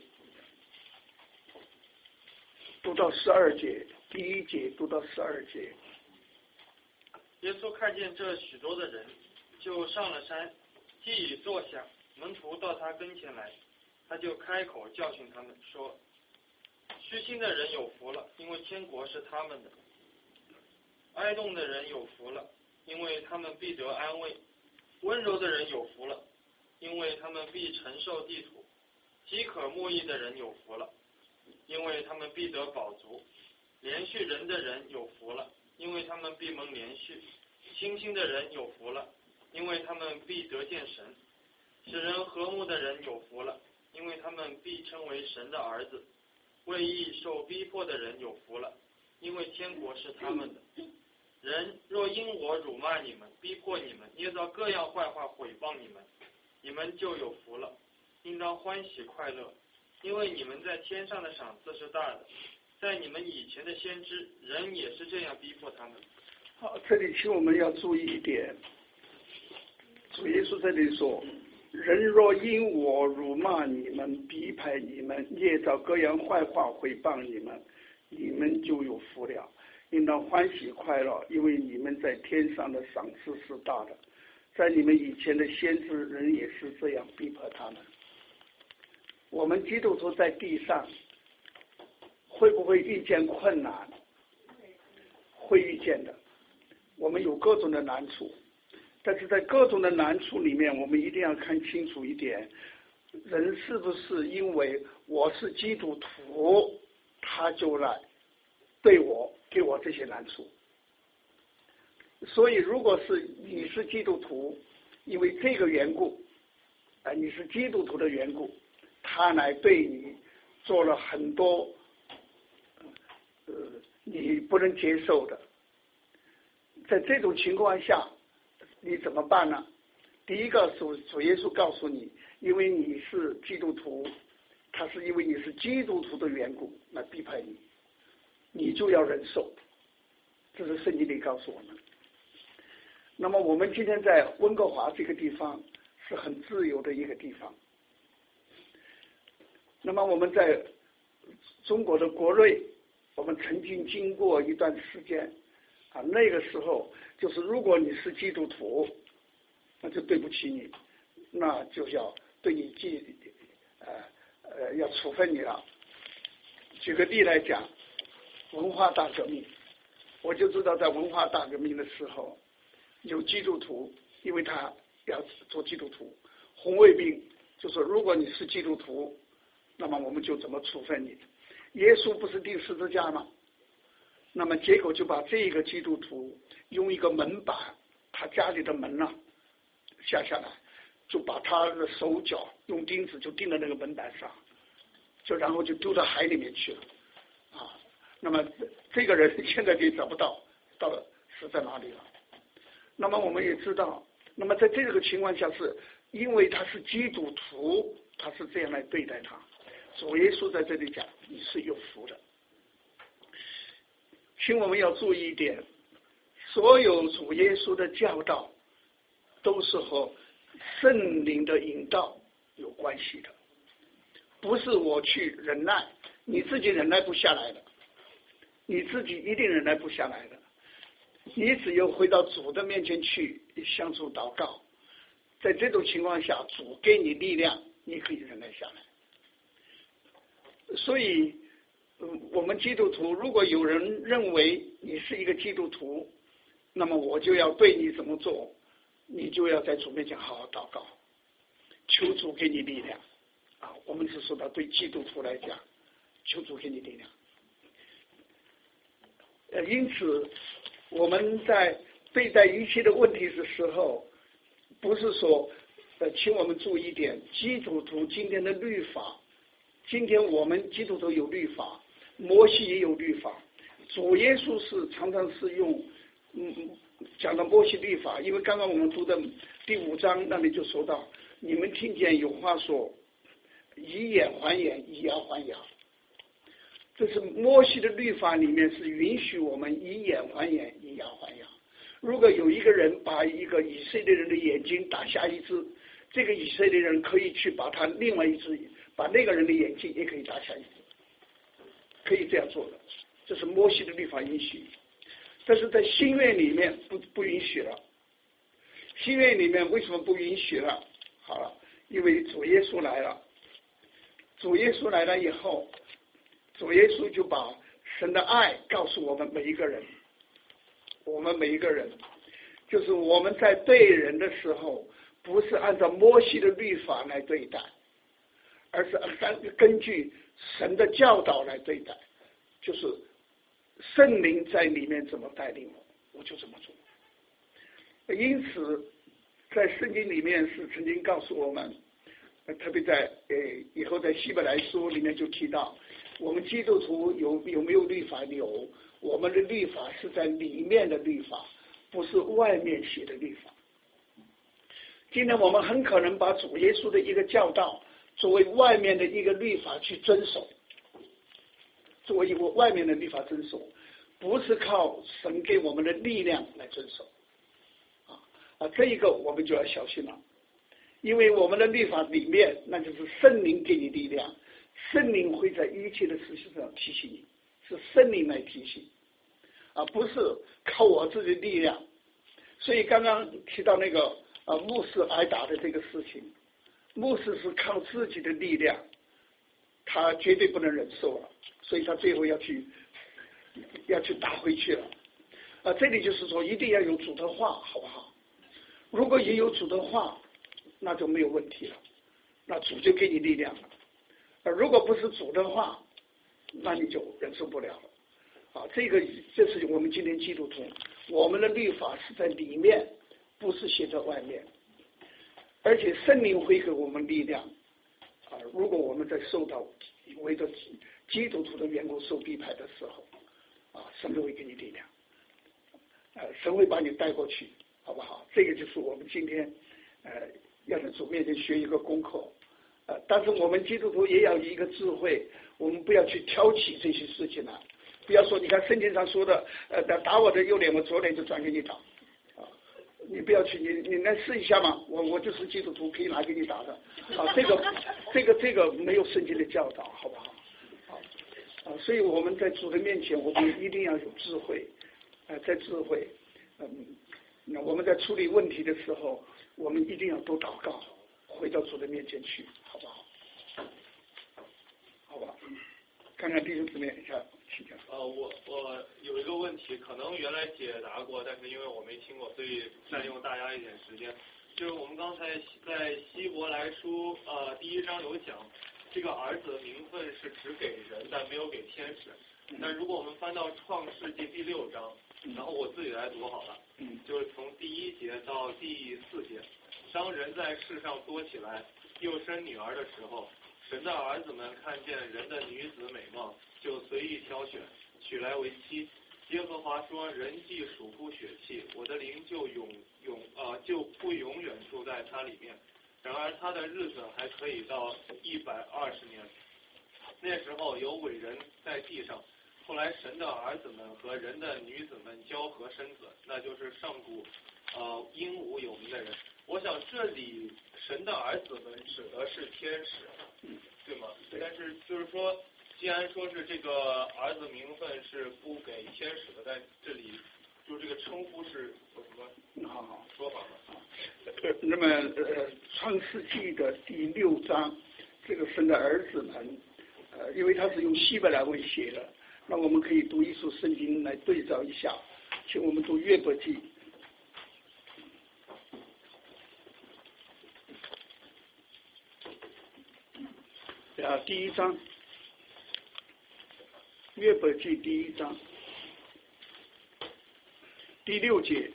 读到12节，第1节读到12节。 耶稣看见这许多的人，就上了山，既已坐下，门徒到他跟前来，他就开口教训他们说：虚心的人有福了，因为天国是他们的；哀痛的人有福了，因为他们必得安慰；温柔的人有福了，因为他们必承受地土；饥渴慕义的人有福了，因为他们必得饱足；连续人的人有福了，因为他们必蒙连续；清心的人有福了，因为他们必得见神；使人和睦的人有福了，因为他们必称为神的儿子；为义受逼迫的人有福了，因为天国是他们的。人若因我辱骂你们，逼迫你们，捏造各样坏话毁谤你们，你们就有福了，应当欢喜快乐，因为你们在天上的赏赐是大的。在你们以前的先知，人也是这样逼迫他们。 好，这里请我们要注意一点，主耶稣这里说，人若因我辱骂你们，逼迫你们，捏造各样坏话毁谤你们，你们就有福了，应当欢喜快乐，因为你们在天上的赏赐是大的。在你们以前的先知，人也是这样逼迫他们。我们基督徒在地上会不会遇见困难？会遇见的。我们有各种的难处，但是在各种的难处里面，我们一定要看清楚一点，人是不是因为我是基督徒，他就来对我给我这些难处。所以如果是你是基督徒，因为这个缘故，你是基督徒的缘故，他来对你做了很多你不能接受的。在这种情况下你怎么办呢？第一个，主耶稣告诉你，因为你是基督徒，他是因为你是基督徒的缘故来逼迫你，你就要忍受，这是圣经里告诉我们。那么我们今天在温哥华这个地方是很自由的一个地方，那么我们在中国的国内，我们曾经经过一段时间那个时候就是如果你是基督徒，那就对不起你，那就要对你要处分你了。举个例来讲，文化大革命，我就知道在文化大革命的时候，有基督徒，因为他要做基督徒，红卫兵就说如果你是基督徒，那么我们就怎么处分你。耶稣不是钉十字架吗？那么结果就把这个基督徒用一个门板，他家里的门下来，就把他的手脚用钉子就钉在那个门板上，就然后就丢到海里面去了那么这个人现在也找不到是在哪里了。那么我们也知道，那么在这个情况下，是因为他是基督徒，他是这样来对待他。主耶稣在这里讲，你是有福的。 请我们要注意一点，所有主耶稣的教导都是和圣灵的引导有关系的，不是我去忍耐，你自己忍耐不下来的，你自己一定忍耐不下来的。你只有回到主的面前去向主祷告，在这种情况下，主给你力量，你可以忍耐下来。所以我们基督徒，如果有人认为你是一个基督徒，那么我就要对你怎么做，你就要在主面前好好祷告，求主给你力量啊！我们是说到对基督徒来讲，求主给你力量。因此我们在对待一切的问题的时候，不是说请我们注意一点，基督徒今天的律法，今天我们基督徒有律法，摩西也有律法，主耶稣是常常是用讲到摩西律法，因为刚刚我们读的第5章那里就说到，你们听见有话说，以眼还眼，以牙还牙。这是摩西的律法里面是允许我们以眼还眼，以牙还牙。如果有一个人把一个以色列人的眼睛打瞎一只，这个以色列人可以去把他另外一只，把那个人的眼睛也可以打瞎一只，可以这样做的。这是摩西的律法允许，但是在新约里面不允许了。新约里面为什么不允许了？好了，因为主耶稣来了，主耶稣来了以后，主耶稣就把神的爱告诉我们每一个人，我们每一个人，就是我们在对人的时候，不是按照摩西的律法来对待，而是根据神的教导来对待，就是圣灵在里面怎么带领我，我就怎么做。因此在圣经里面是曾经告诉我们，特别在以后在希伯来书里面就提到，我们基督徒有没有律法？有，我们的律法是在里面的律法，不是外面写的律法。今天我们很可能把主耶稣的一个教导作为外面的一个律法去遵守，作为一个外面的律法遵守，不是靠神给我们的力量来遵守这一个我们就要小心了。因为我们的律法里面，那就是圣灵给你力量，圣灵会在一切的事情上提醒你，是圣灵来提醒不是靠我自己的力量。所以刚刚提到那个牧师挨打的这个事情，牧师是靠自己的力量，他绝对不能忍受了，所以他最后要去打回去了这里就是说一定要有主的话，好不好？如果也有主的话，那就没有问题了，那主就给你力量了如果不是主的话，那你就忍受不了了这是我们今天基督徒，我们的律法是在里面，不是写在外面，而且圣灵会给我们力量如果我们在受到为着基督徒的缘故受逼迫的时候神会给你力量神会把你带过去，好不好？这个就是我们今天要在主面前学一个功课但是我们基督徒也要有一个智慧，我们不要去挑起这些事情了不要说你看圣经上说的打我的右脸，我左脸就转给你打你不要去，你来试一下嘛，我就是基督徒，可以拿给你打的这个没有圣经的教导，好不好所以我们在主的面前，我们一定要有智慧在智慧那我们在处理问题的时候，我们一定要多祷告，回到主的面前去，好不好？好吧，看看弟兄姊妹一下，请讲。 我有一个问题，可能原来解答过，但是因为我没听过，所以占用大家一点时间。就是我们刚才在希伯来书第1章有讲，这个儿子的名分是只给人，但没有给天使。但如果我们翻到创世纪第6章，然后我自己来读好了，就是从第1节到第4节，当人在世上多起来，又生女儿的时候，神的儿子们看见人的女子美貌，就随意挑选，娶来为妻。耶和华说：人既属乎血气，我的灵就就不永远住在他里面。然而他的日子还可以到120年。那时候有伟人在地上， 后来神的儿子们和人的女子们交合生子，那就是上古英武有名的人。我想这里神的儿子们指的是天使，对吗？ 对。 但是就是说，既然说是这个儿子名分是不给天使的，但这里就这个称呼是有什么说法吗？ 那么创世纪的第6章，这个神的儿子们，因为他是用希伯来文写的，那我们可以读一书圣经来对照一下。请我们读约伯记。第1章，约伯记第1章，第6节。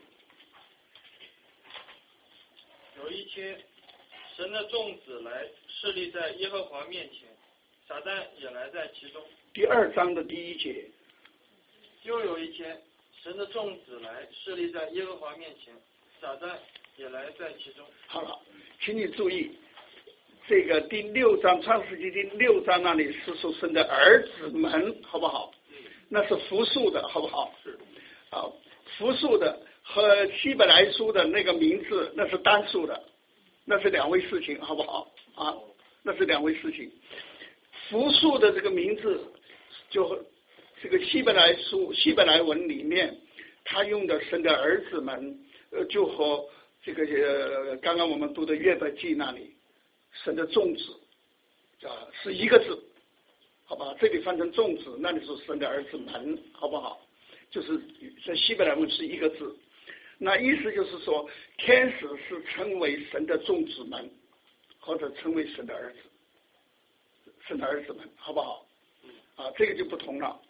有一天，神的众子来侍立在耶和华面前，撒旦也来在其中。 第2章的第1节。 又有一天，神的众子来侍立在耶和华面前，撒旦也来在其中。 好了，请你注意。这个第6章，创世纪第6章那里是说神的儿子们，好不好？那是复数的，好不好？ 是。 复数的和希伯来书的那个名字那是单数的，那是2位事情，好不好？那是2位事情。复数的这个名字，就这个希伯来文里面，他用的神的儿子们，就和这个刚刚我们读的约伯记那里。神的众子是一个字，好吧？这里翻成众子，那里是神的儿子们，好不好？就是在希伯来文是一个字，那意思就是说，天使是称为神的众子们，或者称为神的儿子，神的儿子们，好不好？这个就不同了，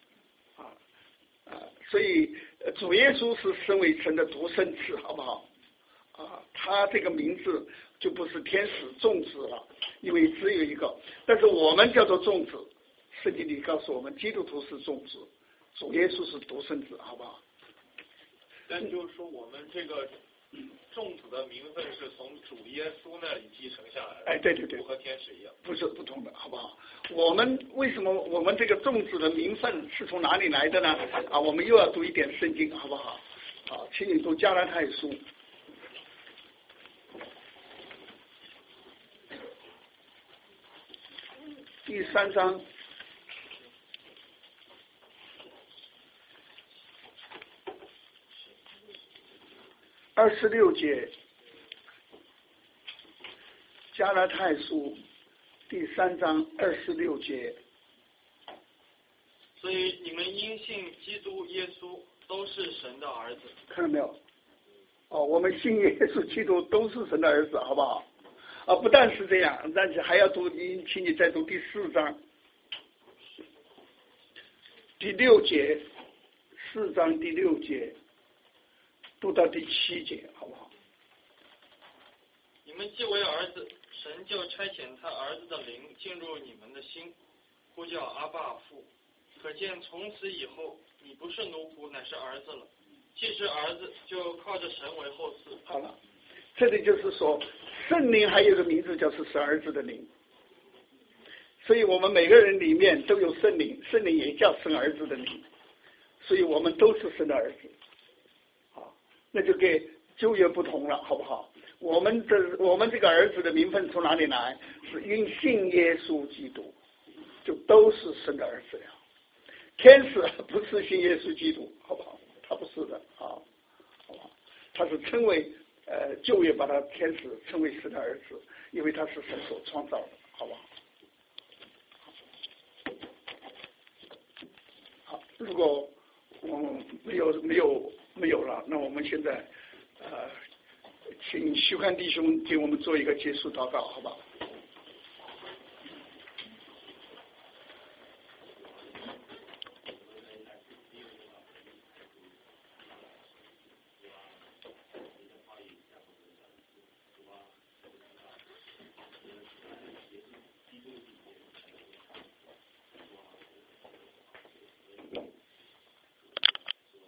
所以主耶稣是身为神的独生子，好不好？他这个名字就不是天使众子了，因为只有一个。但是我们叫做众子，圣经里告诉我们，基督徒是众子，主耶稣是独生子，好不好？ 但就是说，我们这个众子的名分是从主耶稣那里继承下来的。 对， 不和天使一样， 不是不同的，好不好？我们为什么我们这个众子的名分是从哪里来的呢？我们又要读一点圣经，好不好？请你读加拉太书。第3章26节，加拉太书第3章26节。 所以你们因信基督耶稣都是神的儿子。 看到没有？我们信耶稣基督都是神的儿子，好不好？不但是这样，但是还要读，请你再读第4章第6节，4章第6节，读到第7节，好不好？ 你们既为儿子，神就差遣他儿子的灵进入你们的心，呼叫阿爸父。可见从此以后，你不是奴仆，乃是儿子了。既是儿子，就靠着神为后嗣。 好了，这里就是说，圣灵还有个名字叫是神儿子的灵，所以我们每个人里面都有圣灵，圣灵也叫神儿子的灵，所以我们都是神的儿子。那就跟旧约不同了，好不好？我们这个儿子的名分从哪里来？是因信耶稣基督，就都是神的儿子了。天使不是信耶稣基督，好不好？他不是的，好不好？他是称为旧约把他天使称为神的儿子，因为他是神所创造的，好不好？好，如果没有了，那我们现在请徐汉弟兄给我们做一个结束祷告，好不好？